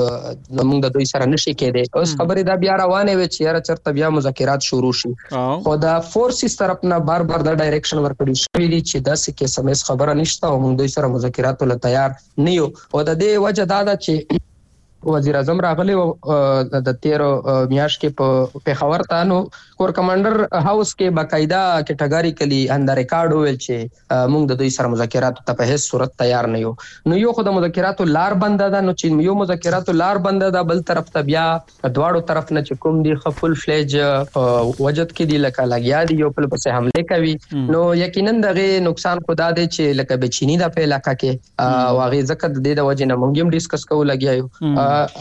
موږ د دوی سره نشي کېده اوس خبره دا بیا روانه وي چې یاره چرته بیا مذاکرات شروع شي خو دا فورسز طرف نه بار بار دا ډایرکشن ورکړي شوی دي چې دا څه سمې خبره نشته او موږ دوی سره مذاکرات له تیار نه یو او د دې وجه دا ده چې وزیر اعظم راغلی او د تیر میاش کې په پیښور ته نو کور کمانډر هاوس کې باقاعده کټګاری کلی اندر ریکارډ ویل چې موږ د دوی سره مذاکرات ته په هیڅ صورت تیار نه یو نو یو خو د مذاکراتو لار بنده ده نو چې یو مذاکراتو لار بنده ده بل طرف ته بیا دواړو طرف نه چې کوم دی خپل فلیج وجد کې دی لکه لګیا دی یو په پسې حمله کوي نو یقینا دغه نقصان خدا دی چې لکه بچینی د په علاقہ کې واغې زکه د دې د وجه نه موږ هم ډیسکس کوو لګیایو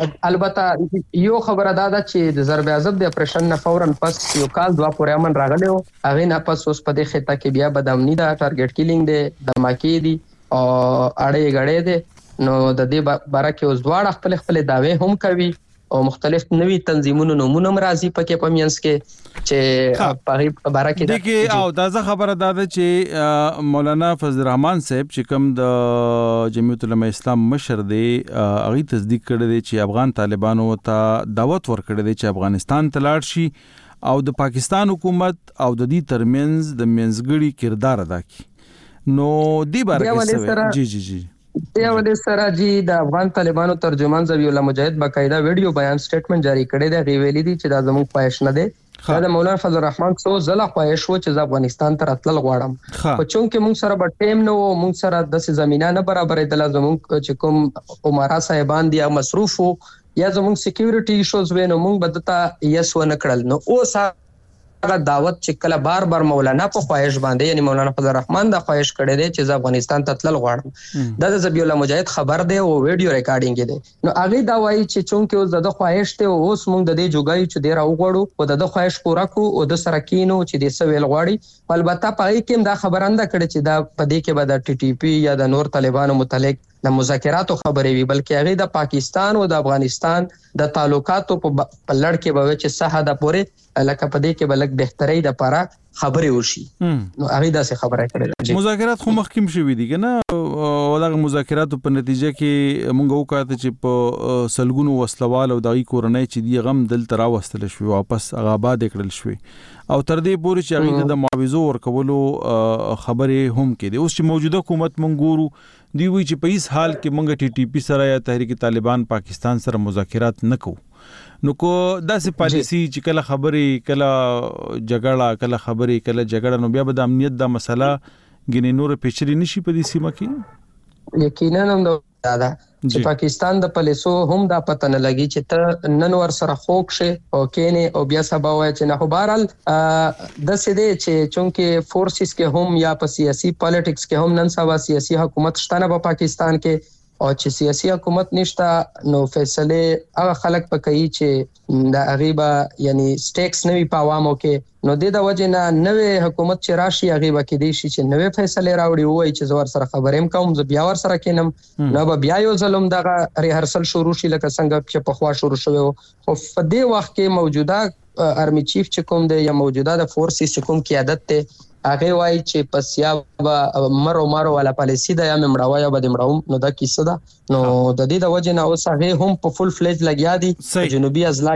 البته یو خبره دا ده چې د ضرب عزت د اپریشن نه فورا پس یو کال دوا پورې امن راغلی او هغه نه پس اوس په دې خطه کې بیا بدامنی دا ټارګټ کیلینګ دی دماکی دی او اړې غړې دی نو د دې باره کې اوس دواړه خپل خپل داوی هم کوي او مختلف نوي تنظیمونو نمونه مرضی پکې پمینس کې چې په باره کې دغه او دا خبره ده چې مولانا فضل الرحمن صاحب چې کوم د جمعیت العلماء اسلام مشر دی هغه تصدیق کړی دی چې افغان طالبانو ته دعوت ورکړی دی چې افغانستان ته لاړ شي او د پاکستان حکومت او د دې ترمنځ د منځګړي کردار ادا کړي نو دې باره کې جی جی جی یا ولې سره جی د افغان طالبانو ترجمان ذبیح الله مجاهد باقاعده ویډیو بیان سټیټمنټ جاری کړی دی ویلي دي چې دا زموږ خواهش نه دی دا د مولانا فضل الرحمن څو زله خواهش و چې افغانستان ته راتلل غواړم خو چونکه موږ سره به ټیم نو موږ سره د زمينه نه برابرې د زموږ چې کوم عمره صاحبان دي مصروف یا زموږ سکیورټي ایشوز وینو موږ بدتا یس و نه کړل نو اوس هغه دعوت چې کله بار بار مولانا په خواهش باندې یعنی مولانا فضل الرحمن دا خواهش کړی دی چې افغانستان ته تلل غواړم دا د ذبیح الله مجاهد خبر دی او ویډیو ریکارډینګ دی نو هغه دا وایي چې چونکه اوس د خواهش ته اوس موږ د دې جوګای چې ډیر وغوړو او د خواهش پورا کو او د سره کینو چې د سویل غواړي البته پای کې دا خبرنده کړي چې دا په دې کې به د ټي ټي پی یا د نور طالبانو متعلق د مذاکراتو خبرې وي بلکې هغه د پاکستان او د افغانستان د تعلقاتو په لړ کې به چې صحه د پوره لکه په دې کې بلک بهتري د لپاره خبرې وشي نو هغه داسې خبره کړې مذاکرات خو مخکیم شوې دي کنه او دغه مذاکراتو په نتیجه کې مونږ وکړه چې په سلګونو وسلوال او دغه کورنۍ چې دی غم دل تر واستل شو واپس هغه آباد کړل شو او تر دې پورې چې هغه د معاوضو ورکولو خبرې هم کې دي اوس چې موجوده حکومت مونږ ګورو دی وی چې په هیڅ حال کې مونږ ټي ټي پی سره یا تحریک طالبان پاکستان سره مذاکرات نکو نو کو داسې پالیسی چې کله خبرې کله جګړه کله خبرې کله جګړه نو بیا به د امنیت د مسله غنې نور پیچري نشي په دې سیمه کې یقینا هم دا ده چې پاکستان د پولیسو هم دا پته نه لګي چې ته نن ور سره خوک شي او کینه او بیا سبا وای چې نه خبرال د سده چې چونکه فورسز کې هم یا په سیاسي پالیټکس کې هم نن سبا سیاسي حکومت شته نه په پاکستان کې او چې سیاسي حکومت نشته نو فیصله هغه خلک پکې چې د غیبه یعنی سټیکس نوی په عوامو کې نو د د وجه نه نوې حکومت چې راشي غیبه کې دي چې نوې فیصله راوړي وای چې زور سره خبرېم کوم ز بیا ور سره کینم نو به بیا یو ظلم دغه ریهرسل شروع شي لکه څنګه چې په خوا شروع شوی او په دې وخت کې موجوده ارمی چیف چې کوم دی یا موجوده د فورسز چې کوم قیادت ته هغه وای چې پسیا مرو مرو ولا پالیسی د یا مړاوي یا بد مړاوم نو دا کیسه ده نو د دې د وجه نه اوس هغه هم په فول فلیج لګیا دي جنوبي اضلاع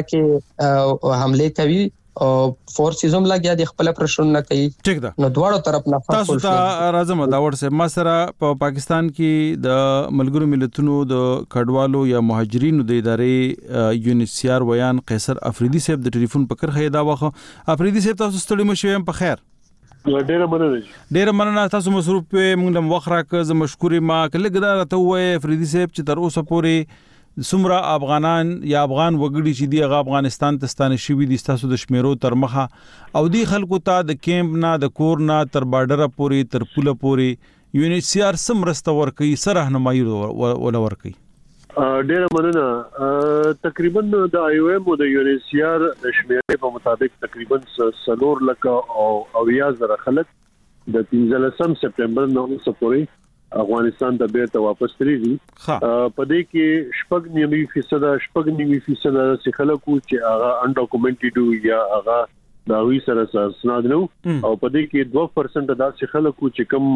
کې حمله کوي او فورسز هم لګیا دي خپل پرشن نه کوي ټیک ده نو دواړو طرف نه تاسو ته راځم دا ورسه ما سره په پاکستان کې د ملګرو ملتونو د کډوالو یا مهاجرینو د ادارې یونیسیار ویان قیصر افریدي صاحب د ټلیفون په کرخه دا واخه افریدي صاحب تاسو ستړي مشوم په خیر ډیره مننه ډیره مننه تاسو مصروف په موږ د وخت راکړه زه مشکورې ما کله ګدار ته وې افریدي صاحب چې تر اوسه پورې سمرا افغانان یا افغان وګړي چې دی افغانستان ته ستانه شوی دي تاسو د شمیرو تر مخه او دی خلکو ته د کیمپ نه د کور نه تر بارډر پورې تر پوله پورې یونیسیار سمرسته ورکي سره راهنمایي ول ورکي ډیره مننه تقریبا د آیو ایم او د یونیسیار د شمیرې په مطابق تقریبا سلور لکه او اویا زره خلک د پنځلسم سپټمبر نه پورې افغانستان ته بیرته واپس تریږي په دې کې شپږ نیمه فیصد شپږ نیمه فیصد چې خلکو چې هغه ان ډاکومنټډ یا هغه دا وی سره سند نو او په دې کې دوه پرسنټ داسې خلکو چې کوم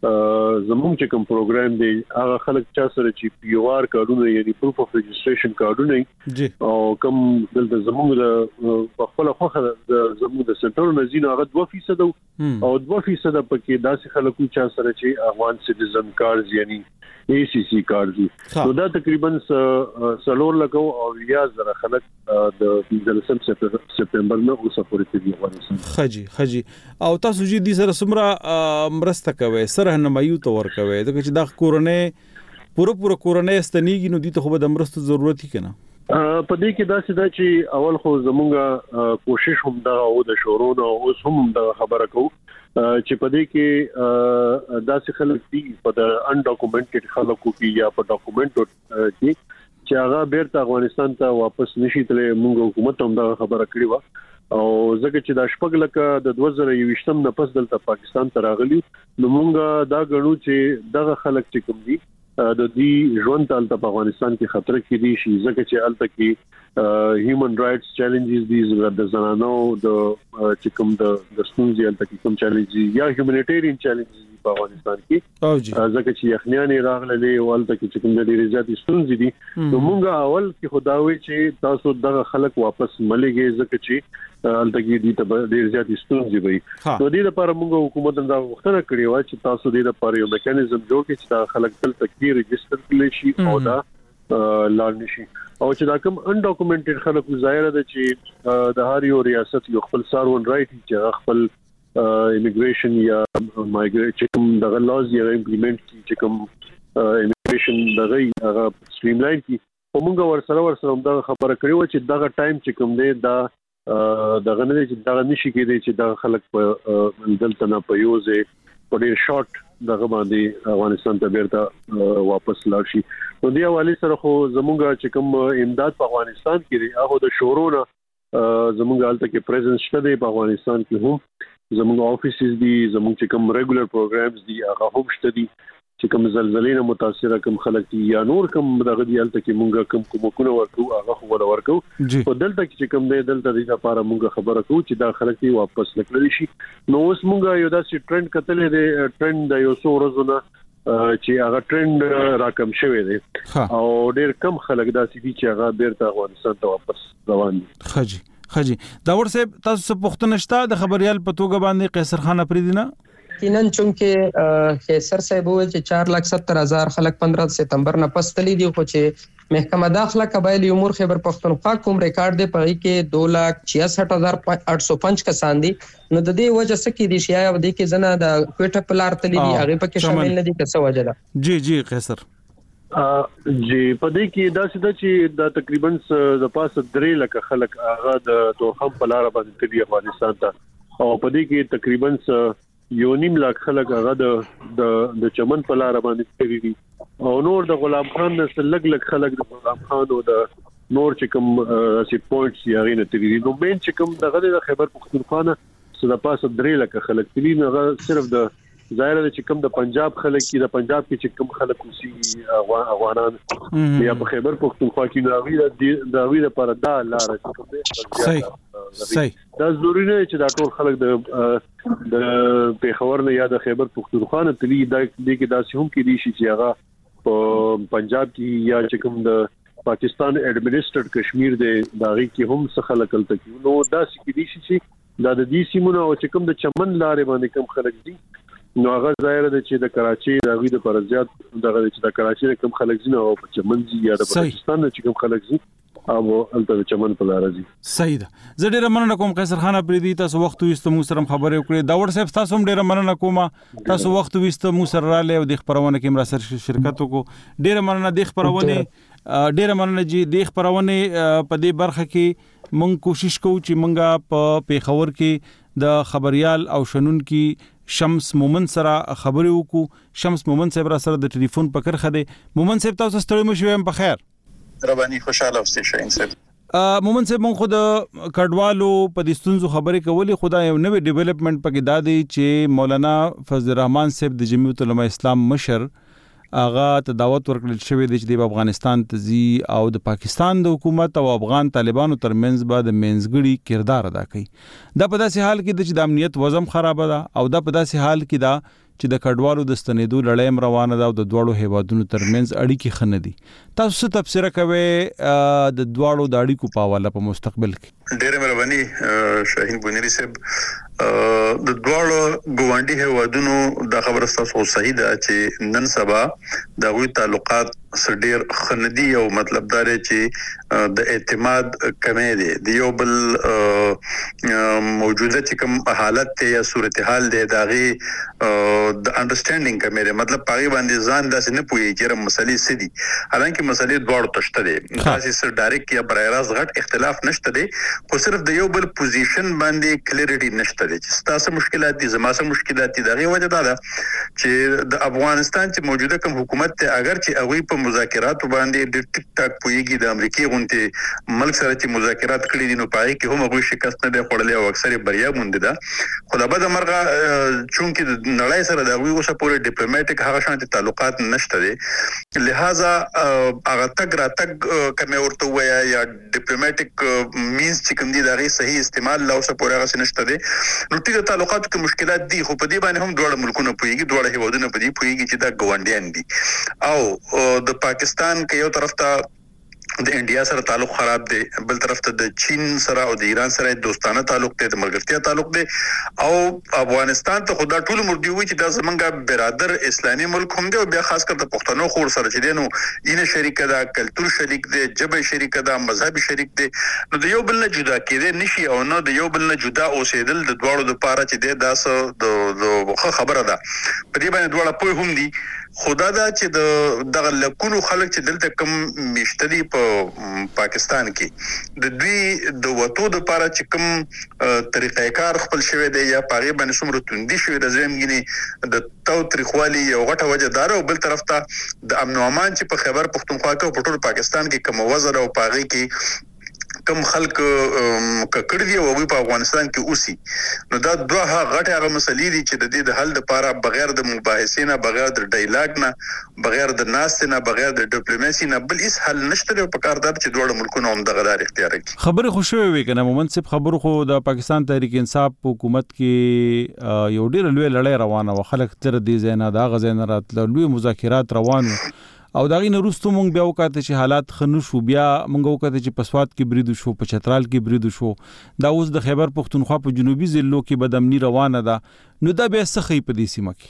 زموږ چې کوم پروګرام دی هغه خلک چې سره چې پی او آر کارډونه یعنی پروف اف ريجستریشن کارډونه او کوم دلته زموږ د خپل خوخه د زموږ د سنټر نزین هغه دوه فیصد او دوه فیصد پکې داسې خلکو چې سره چې افغان سټیزن کارډ یعنی ای سی سی کارډ نو دا تقریبا سلور لګو او یا زره خلک د پنځلسم سپټمبر نه اوسه پورې دی افغانستان خجی خجی او تاسو چې دې سره سمره مرسته کوي سره نمایو تو ور کوي دا چې دا کورونه پوره پوره کورونه استنیږي نو دې ته خو د مرسته ضرورت هي کنه په دې کې دا چې دا چې اول خو زمونږه کوشش هم دا او د شورونو او هم دا خبره کوو چې په دې کې داسې خلک دي په د ان ډاکومنټډ خلکو کې یا په ډاکومنټ کې چې هغه بیرته افغانستان ته واپس نشي تللی موږ حکومت هم دا خبره کړې و او ځکه چې دا شپږ لکه د دوه زره یوویشتم نه پس دلته پاکستان ته راغلي نو موږ دا غنو چې دغه خلک چې کوم دي د دې ژوند تل په افغانستان کې خطر کې دي شي ځکه چې الته کې هیومن رائټس چیلنجز دي د زنانو د چې کوم د د ستونزې الته کې کوم چیلنجز یا هیومانیټیرین چیلنجز په افغانستان کې ځکه چې یخنیان راغلي او الته کې کوم د ډېر زیات ستونزې دي نو موږ اول کې خداوي چې تاسو دغه خلک واپس مليږي ځکه چې الته کې دي ته ډېر زیات ستونزې وي نو دې لپاره موږ حکومت دا وختره کړی و چې تاسو دې لپاره یو میکانیزم جوړ کړئ چې دا خلک تل تکي ريجستر کړي شي او دا لاړ نشي او چې دا کوم ان ډاکومنټډ خلک ظاهر ده چې د هر یو ریاست یو خپل ساروان رائټ چې خپل امیګریشن یا مایګریشن کوم دغه لاز یا امپلیمنٹ چې کوم امیګریشن دغه هغه سټریم لاین کی کومګه ور سره ور سره دا خبره کړو چې دغه ټایم چې کوم دی دا دغه نه چې دغه نشي کېدی چې دا خلک په دلته نه پيوځي په ډېر شارټ دغه باندې افغانستان ته بیرته واپس لاړ شي نو دی حواله سره خو زمونږ چې کوم امداد په افغانستان کې دی هغه د شورونه زمونږ حالت کې پریزنس شته دی په افغانستان کې هم زمونږ افیسز دي زمونږ چې کوم ریګولر پروګرامز دي هغه هم شته دي چې کوم زلزلې نه متاثر کوم خلک دي یا نور کوم دغه دی حالت کې مونږ کوم کومونه ورکو هغه خو ور ورکو په دلته کې کوم دی دلته د لپاره مونږ خبره کوو چې دا خلک دی واپس نکړل شي نو اوس مونږ یو داسې ټرند کتلې دی ټرند د یو څو ورځې چې هغه ټرند راکم شوی دی او ډېر کم خلک داسې دي چې هغه بیرته افغانستان ته واپس روان دي خجی خجی دا ورسه تاسو څه پوښتنه شته د خبريال په توګه باندې قیصر خان افریدي نه یقینا چونکه قیصر صاحب وویل چې چار لک ستر هزار خلک پندرہ سپتمبر نه پس تللی دي خو چې محکمه داخله قبایلی امور خیبر پختونخوا کوم ریکارډ دی په کې دو لک چھیاسٹھ ہزار آٹھ سو پانچ کسان دي نو د دې وجه څه کې دي شیا د کې زنه د کوټه پلار تللی دي هغه پکې شامل نه دي څه وجه ده جی جی قیصر جی په دې کې دا څه چې دا تقریبا د پاسه درې لک خلک هغه د توخم پلار باندې تللی افغانستان ته او په دې کې تقریبا یو نیم لاک خلک هغه د د چمن په لار باندې تللی دي او نور د غلام خان نه لګ لګ خلک د غلام خان او د نور چې کوم سی پوینټس یا غینه تری نو مین چې کوم دغه د خیبر پختونخوا نه سره پاسه درې لکه خلک تلی نه صرف د ظاهر چې کوم د پنجاب خلک کې د پنجاب کې چې کوم خلک اوسي افغانان یا په خیبر پختونخوا کې نو غوړه د غوړه لپاره دا لار چې کوم دی صحیح صحیح دا ضروري نه چې دا ټول خلک د د پیښور نه یا د خیبر پختونخوا نه تلی دا د کې داسې هم کې دي چې هغه په پنجاب کې یا چې کوم د پاکستان ایڈمنسټرډ کشمیر دی دا غي کې هم څه خلک تل کې نو دا کې دي چې دا د دې سیمونو او چې کوم د چمن لارې باندې کوم خلک دي نو هغه ظاهر دی چې د کراچي د غوي د پرزيات دغه چې د کراچي کوم خلک زینه او په چمن زی یا د پاکستان چې کوم خلک زی او الته چمن په لار زی صحیح ده زه ډیر مننه کوم قیصر خان پریدي تاسو وخت وست مو سره خبرې وکړې دا وړ صاحب تاسو هم ډیر مننه کوم تاسو وخت وست مو سره را لې او د خبرونه کې مر سره شرکت وکړو ډیر مننه د خبرونه ډیر مننه جی د خبرونه په دې برخه کې مونږ کوشش کوو چې مونږه په پیښور کې د خبريال او شنن کې شمس مومن سره خبرې وکړو شمس مومن صاحب را سره د ټلیفون په کرخه دی مومن صاحب تاسو ستړي مو شوم په خیر رباني خوشاله اوسئ شاهین صاحب مومن صاحب مونږ خو د کډوالو په دې ستونزو خبرې کولې خدای یو نوې ډیولپمنٹ پکې دادی چې مولانا فضل الرحمن صاحب د جمعیت علماء اسلام مشر اغه ته دعوت ورکړل شوې د چې د افغانستان تزي او د پاکستان د حکومت او افغان طالبانو ترمنځ به د منځګړي کردار ادا کوي دا په داسې حال کې د امنیت وضم خراب ده او دا په داسې حال کې دا چې د کډوالو د ستنېدو لړۍ روانه ده او د دوړو هیوادونو ترمنځ اړیکې خنه دي تاسو څه تفسیر کوئ د دوړو د اړیکو په حواله په مستقبل کې ډېر مهرباني شاهین بونیری صاحب د دوړو ګوانډي هیوادونو د خبره تاسو صحیح ده چې نن سبا د غوي تعلقات سډیر خندي او مطلب دا چې د اعتماد کمی دي د یو بل موجوده چې کوم حالت ته یا صورتحال دی داغي د انډرستانډینګ کمی دی مطلب پاغي باندې ځان داسې نه پوي چې مسلې سدي حالانکه مسلې دوړ تشته دي تاسو سره ډایرکټ یا برای راست غټ اختلاف نشته دي خو صرف د یو بل پوزیشن باندې کلیریټي نشته دي چې تاسو مشکلات دي زما سره مشکلات دي دغه وجه دا ده چې د افغانستان چې موجوده کوم حکومت ته اگر چې هغه په مذاکرات باندې د ټیک ټاک پویږي د امریکای غونټه ملک سره چې مذاکرات کړي دي نو پای کې هم هغه شکست نه دی خورلې او اکثر بریا مونږ ده خو دا به د مرغه چونکی د نړۍ سره د هغه اوسه پورې ډیپلوماټیک هغه شانتي تعلقات نشته دي لہذا هغه تګ را تګ کمه ورته ویا یا ډیپلوماټیک مینز چې کوم دي دا غي صحیح استعمال لا اوسه پورې هغه نشته دي نو ټیک تعلقات کې مشکلات دي خو په دې باندې هم دوه ملکونه پویږي دوه هیوادونه په دې پویږي چې دا ګوانډیان دي او د پاکستان کې یو طرف ته د انډیا سره تعلق خراب دی بل طرف ته د چین سره او د ایران سره دوستانه تعلق دی د ملګرتیا تعلق دی او افغانستان ته خدا ټول مردي وي چې دا زمونږه برادر اسلامي ملک هم دی او بیا خاص کر د پښتنو خور سره چې دینو اینه شریک ده کلچر شریک دی جبه شریک ده مذهبي شریک دی نو د یو بل نه جدا کېده نشي او نو د یو بل نه جدا اوسېدل د دواړو د پاره چې دی داس د خبره ده په دې باندې دواړه په هم دي خدا دا چې د دغه لکونو خلک چې دلته کم مشتري په پاکستان کې د دوی د وټو د لپاره چې کوم طریقې کار خپل شوی دی یا پاره باندې څومره توندي شوی د زمګنی د تو تاریخوالي یو غټه وجه دار او بل طرف ته د امن او امان چې په خبر پښتونخوا کې په ټول پاکستان کې کوم وزر او پاره کې کم خلک ککړ دی او په افغانستان کې اوسي نو دا دوه غټه هغه مسلې دي چې د دې د حل لپاره بغیر د مباحثې نه بغیر د ډایلاګ نه بغیر د ناست نه بغیر د ډیپلوماسي نه بل هیڅ حل نشته په کار دار چې دوه ملکونه هم دغه دار اختیار کړي خبره خوشوي وي کنه مومن صاحب خبرو خو د پاکستان تحریک انصاف حکومت کې یو ډیر لوی لړۍ روانه و خلک تر دې زینا دا غزین راتل لوی مذاکرات روانو او دا غي نورستو مونږ بیا وکړه چې حالات خنو شو بیا مونږ وکړه چې پسواد کې بریدو شو په چترال کې بریدو شو دا اوس د خیبر پختونخوا په جنوبي ضلعو کې بدامنی روانه ده نو دا به سخی په دې سیمه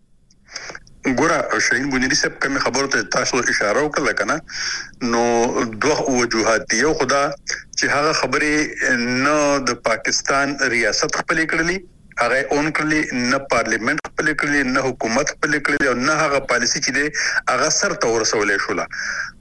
کې ګوره شاهین بونیری صاحب کوم خبرو ته تاسو اشاره وکړه کنه نو دوه وجوهات دي یو خدا چې هغه خبره نه د پاکستان ریاست خپل کړلی هغه اون کړلی نه پارلیمنت خپل کړلی نه حکومت خپل کړلی او نه هغه پالیسی چې دی هغه سر ته ورسولې شوله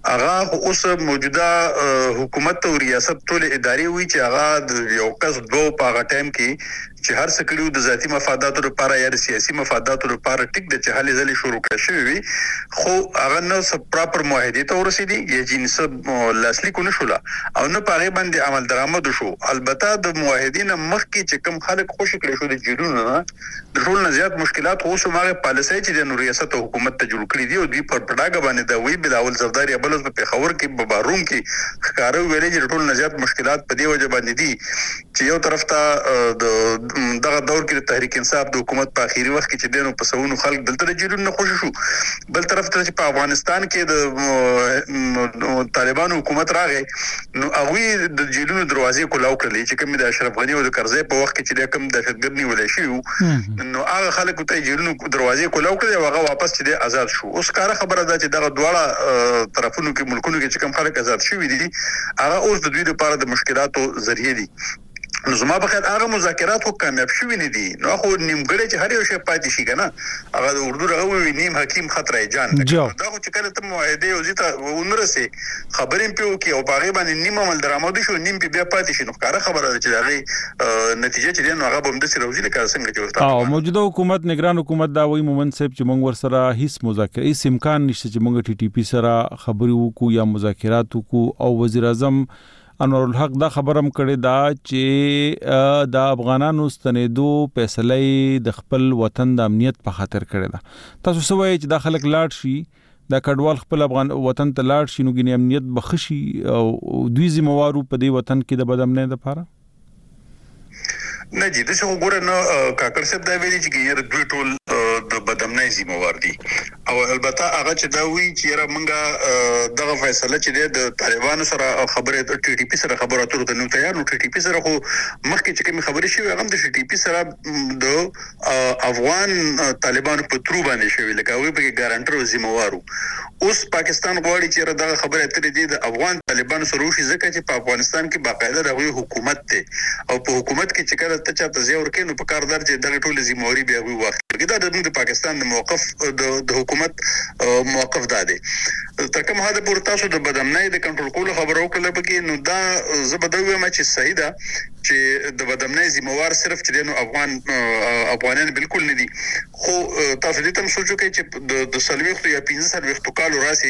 هغه اوس موجوده حکومت او ریاست ټول ادارې وی چې هغه یو کس دوه په هغه ټایم کې چې هر څه کړیو د ذاتی مفاداتو لپاره یا د سیاسي مفاداتو لپاره ټیک د چهالې ځلې شروع کړې شوې وي خو هغه نو سب پراپر معاهدې ته ورسېدي یا جنس لاسلیک نشولا او نه پاره باندې عمل درآمد شو. البته د معاهدین مخکې چې کوم خلک خوشی کړي شو د جیرونو نه د ټول نه زیات مشکلات خو سماره پالیسي چې د ریاست او حکومت ته جوړ کړی دی او دوی پر پډاګه باندې د وی بلاول زرداری بلوز په خبر کې په باروم کې ښکارو ویلې چې ټول نه زیات مشکلات په دی وجه باندې دي چې یو طرف ته د دغه دور کې د تحریک انصاف د حکومت په اخیری وخت کې چې دینو په سونو خلک دلته د جیرونو خوشی شو، بل طرف ته چې په افغانستان کې د طالبانو حکومت راغی نو هغه د جیلونو دروازې کولاو کړلې چې کوم د اشرف غنی او د کرزی په وخت کې چې کوم د فدګرنی ولې شي نو هغه خلکو ته جیلونو دروازې کولاو کړې او هغه واپس چې آزاد شو. اوس کار خبره ده چې دغه دواړه طرفونو کې ملکونو کې چې کوم خلک آزاد شوي دي هغه اوس د دوی لپاره د مشکلاتو ذریعہ دي. نو زما په خیال هغه مذاکرات خو کامیاب شوي نه دي نو خو نیمګړی چې هر یو شی پاتې شي کنه هغه د اردو راوي نیم حکیم خطر جان دا خو چې کله ته معاهده او زیته ونرسي خبرې په کې او باغې باندې نیم عمل درآمد شو نیم بیا پاتې شي نو کار خبره ده چې هغه نتیجه چې نو هغه به هم د سروزي لکه څنګه چې ورته او موجوده حکومت نگران حکومت دا وایي مومن صاحب چې موږ ور سره هیڅ مذاکره هیڅ امکان نشته چې موږ ټي ټي پی سره خبرې وکړو یا مذاکرات وکړو او وزیر اعظم انور الحق دا خبرم کړی دا چې د افغانانو ستنېدو فیصله د خپل وطن د امنیت په خاطر کړی دا. تاسو څه وایي چې دا خلک لاړ شي دا کډوال خپل افغان وطن ته لاړ شي نو ګینه امنیت بخشي او دوی ذمہوارو په دې وطن کې د بدامنۍ لپاره نه جی د څه وګوره نو کاکر صاحب دا ویلي چې ګیر دوی ټول د بدامنۍ ذمہوار دي او البته هغه چې دا وی چې را منګه دغه فیصله چې د طالبانو سره خبره د ټي ټي پی سره خبره اترو نو تیار نو ټي ټي پی سره خو مخکې چې کوم خبرې شوی هغه د ټي ټي پی سره د افغان طالبانو په ترو باندې شوی لکه وی په ګارانټر او ذمہوارو. اوس پاکستان غواړي چې دغه خبره اترې دي د افغان طالبانو سره وشي ځکه چې په افغانستان کې باقاعده د حکومت ته او په حکومت کې چې کله ته چاته زیور کې نو په کاردار چې دغه ټول ذمہواري بیا وي وخت دا د پاکستان د موقف د حکومت موقف دادي تر کوم حد پورې تاسو د بدامنۍ د کنټرول کولو خبرو کله بګي نو دا زبدوي ما چې صحیح ده چې د بدامنۍ ذمہوار صرف چې نو افغان افغانان بالکل نه دي خو تاسو دې تم سوچو کې چې د سلويخ یا پنځه سلويخ کالو راسي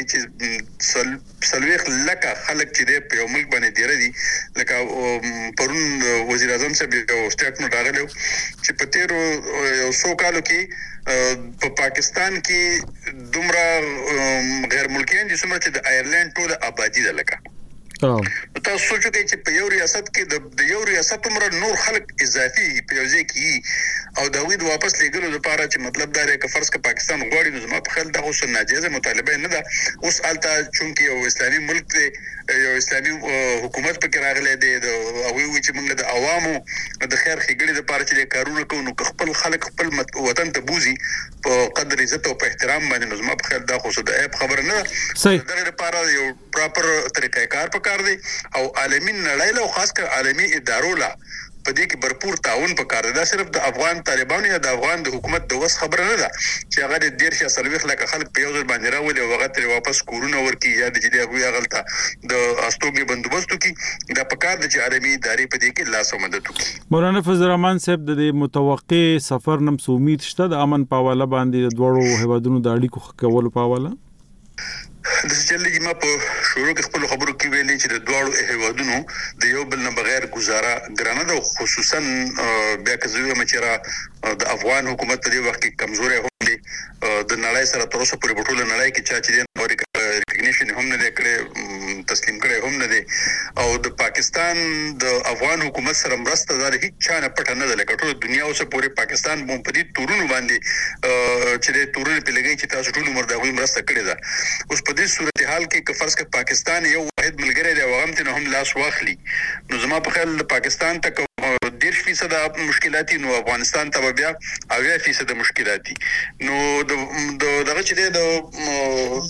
چې سلويخ لکه خلک چې په یو ملک باندې ډیر دي لکه پرون وزیر اعظم صاحب یو سټیټمنټ راغلی چې په تیر یو څو کالو کې په پاکستان کې دومره غیر ملکیان دي څومره چې د آیرلند ټول آبادی ده لکه تاسو سوچو کې چې په یو ریاست کې د یو ریاست عمر نور خلک اضافي په یو ځای کې او دا وید واپس لګلو لپاره چې مطلب دا دی چې فرض کې پاکستان غواړي نو زما په خیال دا اوس ناجیزه مطالبه نه ده. اوس الته چونکی یو اسلامي ملک دی یو اسلامي حکومت پکې راغلی دی د او وی چې موږ د عوامو د خیر ښېګړې لپاره چې کارونه کوو نو خپل خلک خپل وطن ته بوزي په قدر عزت او په احترام باندې نو زما په خیال دا خو د عیب خبره نه ده. دغه لپاره یو پراپر طریقې کار پکار دی او عالمي نړۍ له خاص کر عالمي ادارو لا په دې کې भरपूर تعاون پکار دی. دا صرف د افغان طالبانو یا د افغان د حکومت د وس خبره نه ده چې هغه د ډیر شي سلويخ لکه خلک په یو ځل باندې راولي او هغه تر واپس کورونه ورکی یا د جدي هغه غلطه د استوګي بندوبستو کې دا پکار دی چې عالمي ادارې په دې کې لاس مدد وکړي. مولانا فضل الرحمن صاحب د متوقع سفر نم امید شته د امن پاواله باندې د دوړو هوادونو د اړیکو کولو پاواله د چلېږي ما په شروع کې خپل خبرو کې ویلي چې د دوړو هوادونو د یو بل نه بغیر گزاره ګرانه ده خصوصا بیا که زه مچره د افغان حکومت په دې وخت کې کمزوري هم دي د نړۍ سره تر اوسه پورې ټول نړۍ کې چا چې ریکګنیشن هم نه کړي تسلیم کړي هم نه دي او د پاکستان د افغان حکومت سره مرسته دار هیڅ چا نه پټه نه ده لکه ټول دنیا اوسه پورې پاکستان مو په دې تورونو باندې چې د تورونو په لګي چې تاسو ټول عمر دغه مرسته کړې ده. اوس په دې صورتحال کې که فرض کړه پاکستان یو واحد ملګری دی او هم ته هم لاس واخلي نو زما په خیال د پاکستان ته ډیر فیصد مشکلاتي نو افغانستان ته بیا اویا فیصد مشکلاتي نو د دغه چې د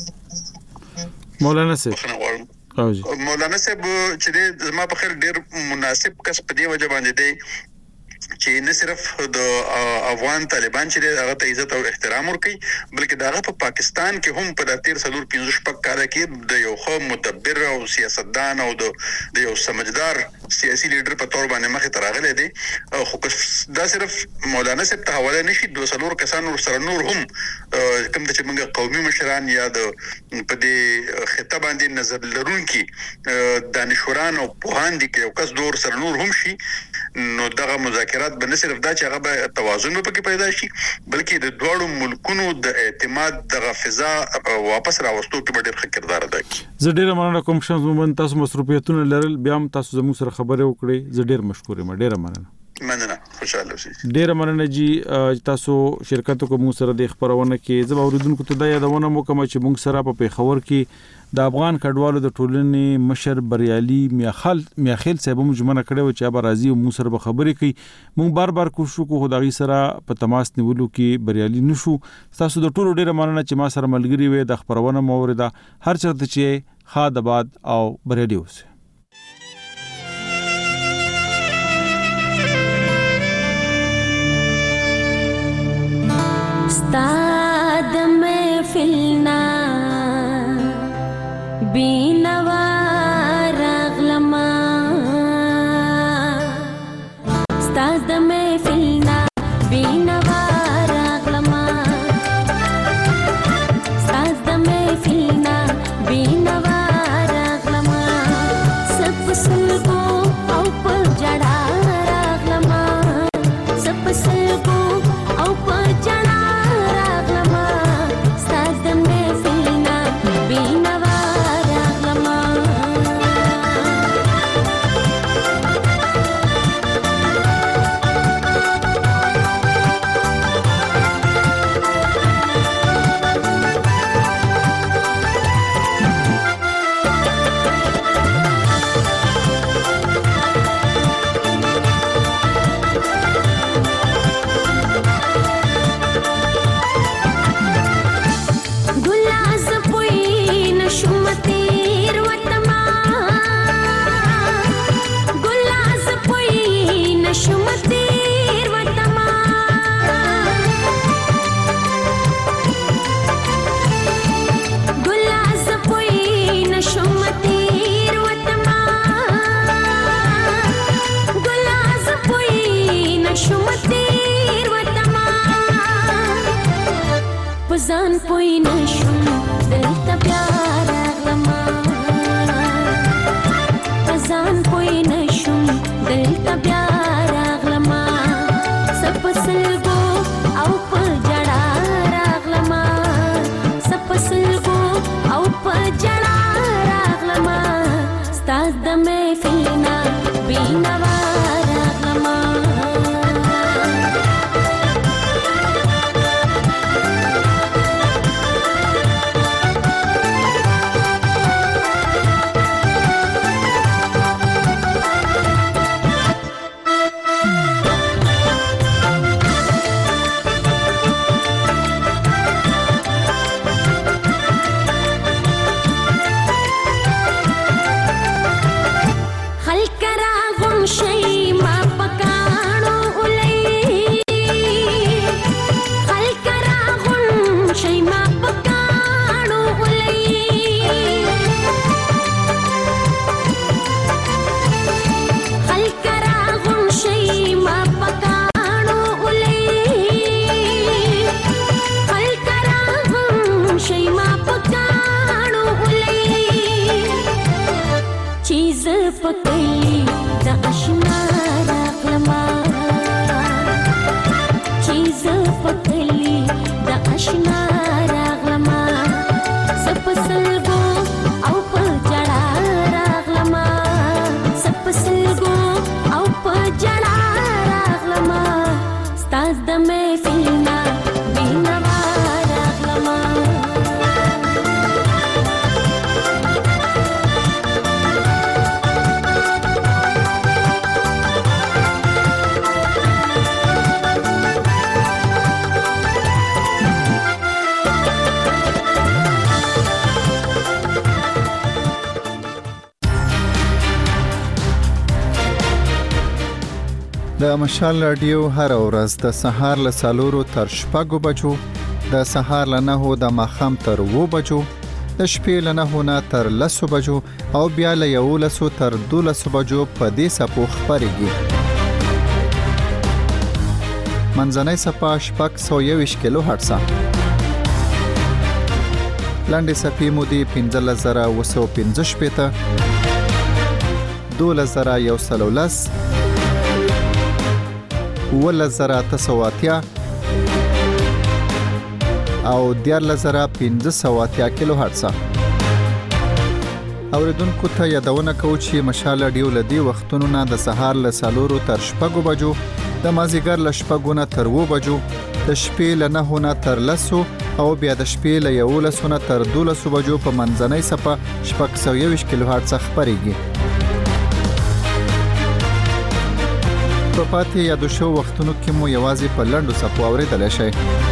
مولانا صاحب مولانا صاحب چې زما په خیال ډیر مناسب کس په دې وجه باندې دی چې نه صرف د افغان طالبان چې هغه ته عزت او احترام ورکړي بلکې داغه په پاکستان کې هم په داتیر سلور پنځه شپږ کال کې د یو خو مدبر او سیاستدان او د یو سمجدار سیاسي لیډر په تور باندې مخه تراغله دي خو دا صرف مولانا صاحب ته حواله نشي د سلور کسانو سره نور هم کوم چې موږ قومي مشران یا د په دې خطاب باندې نظر لرونکي دانشوران او پوهان دي کې یو کس دور سره نور هم شي نو دغه مذاکرات به نه صرف دا چې هغه به توازن په کې پیدا شي بلکې د دوړو ملکونو د اعتماد دغه فضا واپس راوستو کې ډېر ښه کردار ادا کوي. زه ډېر مننه کوم شمس مومن تاسو مصروفیتونه لرل بیا هم تاسو زموږ سره خبرې وکړې زه ډېر مشکور یم ډېر مننه. مننه خوشاله اوسئ. ډېر مننه جی تاسو شرکت کوم سره د خبرونه کې زه اوریدونکو ته دا یادونه مو کوم چې موږ سره په پیښور کې د افغان کډوالو د ټولنې مشر بریالي میاخل میاخل صاحب مجمنه کړو چې ابا راضي او موږ سره به خبرې کوي موږ بار بار کوشش کوو خدای سره په تماس نیولو کې بریالي نشو تاسو د ټولو ډېر مننه چې ما سره ملګری وي د خبرونه مورده هر چرته چې خاد آباد او بریالي اوسه. استاد محفلنا بینوا رغلما استاد محفلنا بینوا رغلما استاد محفلنا بینوا رغلما سب سلگو او پر جڑا رغلما سب سلگو او پر جڑا ځان پوی نشم دلته پیار اغلما ځان پوی نشم دلته پیار اغلما سپسلګو او په جړا راغلما سپسلګو او په جړا راغلما ستاد د محفلنا بینوا راغلما د د مشال رادیو هر ورځ د سهار له سالورو تر شپږو بجو، د سهار له نهو د ماښام تر اوو بجو، د شپې له نهو نه تر لسو بجو او بیا له یولسو تر دولسو بجو په دې څپو خپرېږي. منځنۍ څپه شپږ سوه یوویشت کیلو هرټزه. لنډې څپې مودې پنځلس زره اوه سوه پنځه شپېته، دولس زره یو سل او لس، اوولس زره اته سوه اتیا او دیارلس زره پنځه سوه اتیا کیلو هرټزه. اوریدونکو ته یادونه کوو چې مشال رادیو له دې وختونو نه د سهار له څلورو تر شپږو بجو، د مازدیګر له شپږو نه تر اوو بجو، د شپې له نهو نه تر لسو او بیا د شپې له یولسو نه تر دولسو بجو په منځنۍ څپه شپږ سوه یوویشت کیلو هرټزه خپرېږي. په پاتې یادو شو وختونو کې مو یوازې په لنډو څپو اورېدلی شئ.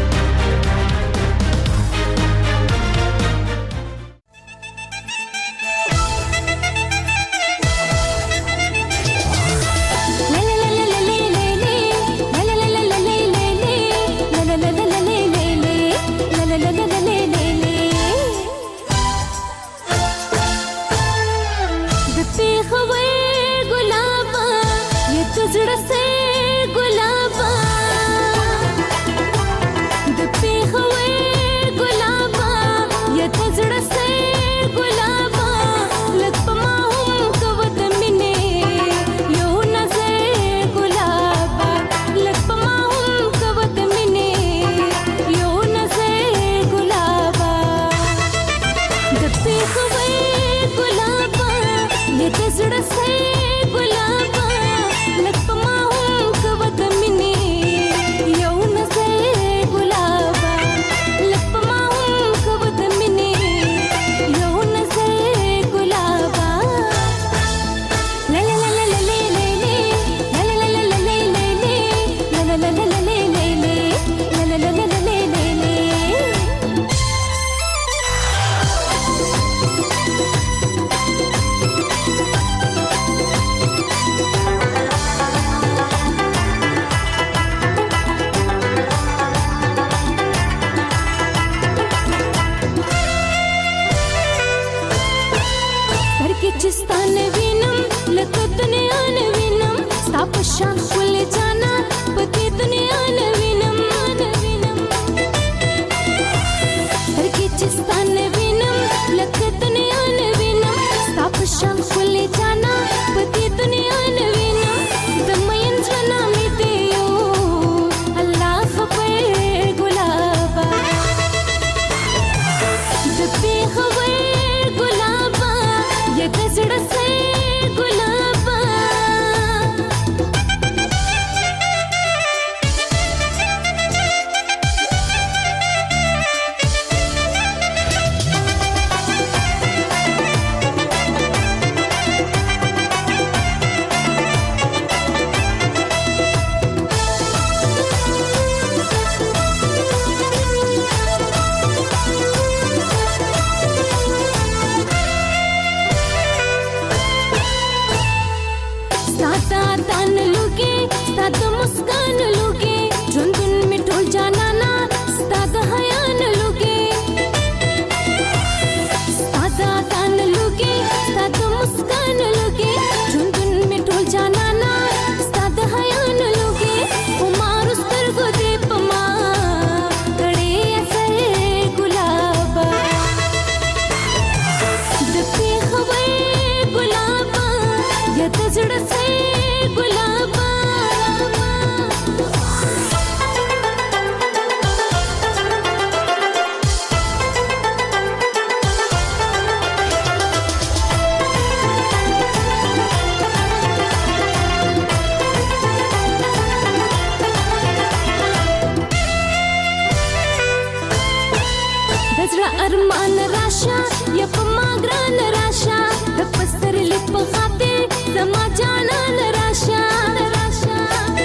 ارمان راشا یا په ما ګران راشا د پستر لیک په خاطر زما جانان راشا راشا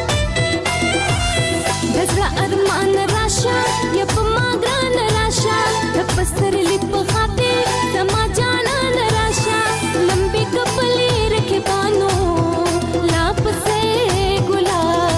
دزړه ارمان راشا یا په ما ګران راشا د پستر لیک په خاطر زما جانان راشا لمبي کپلې رکھے بانو لا پسې ګلاب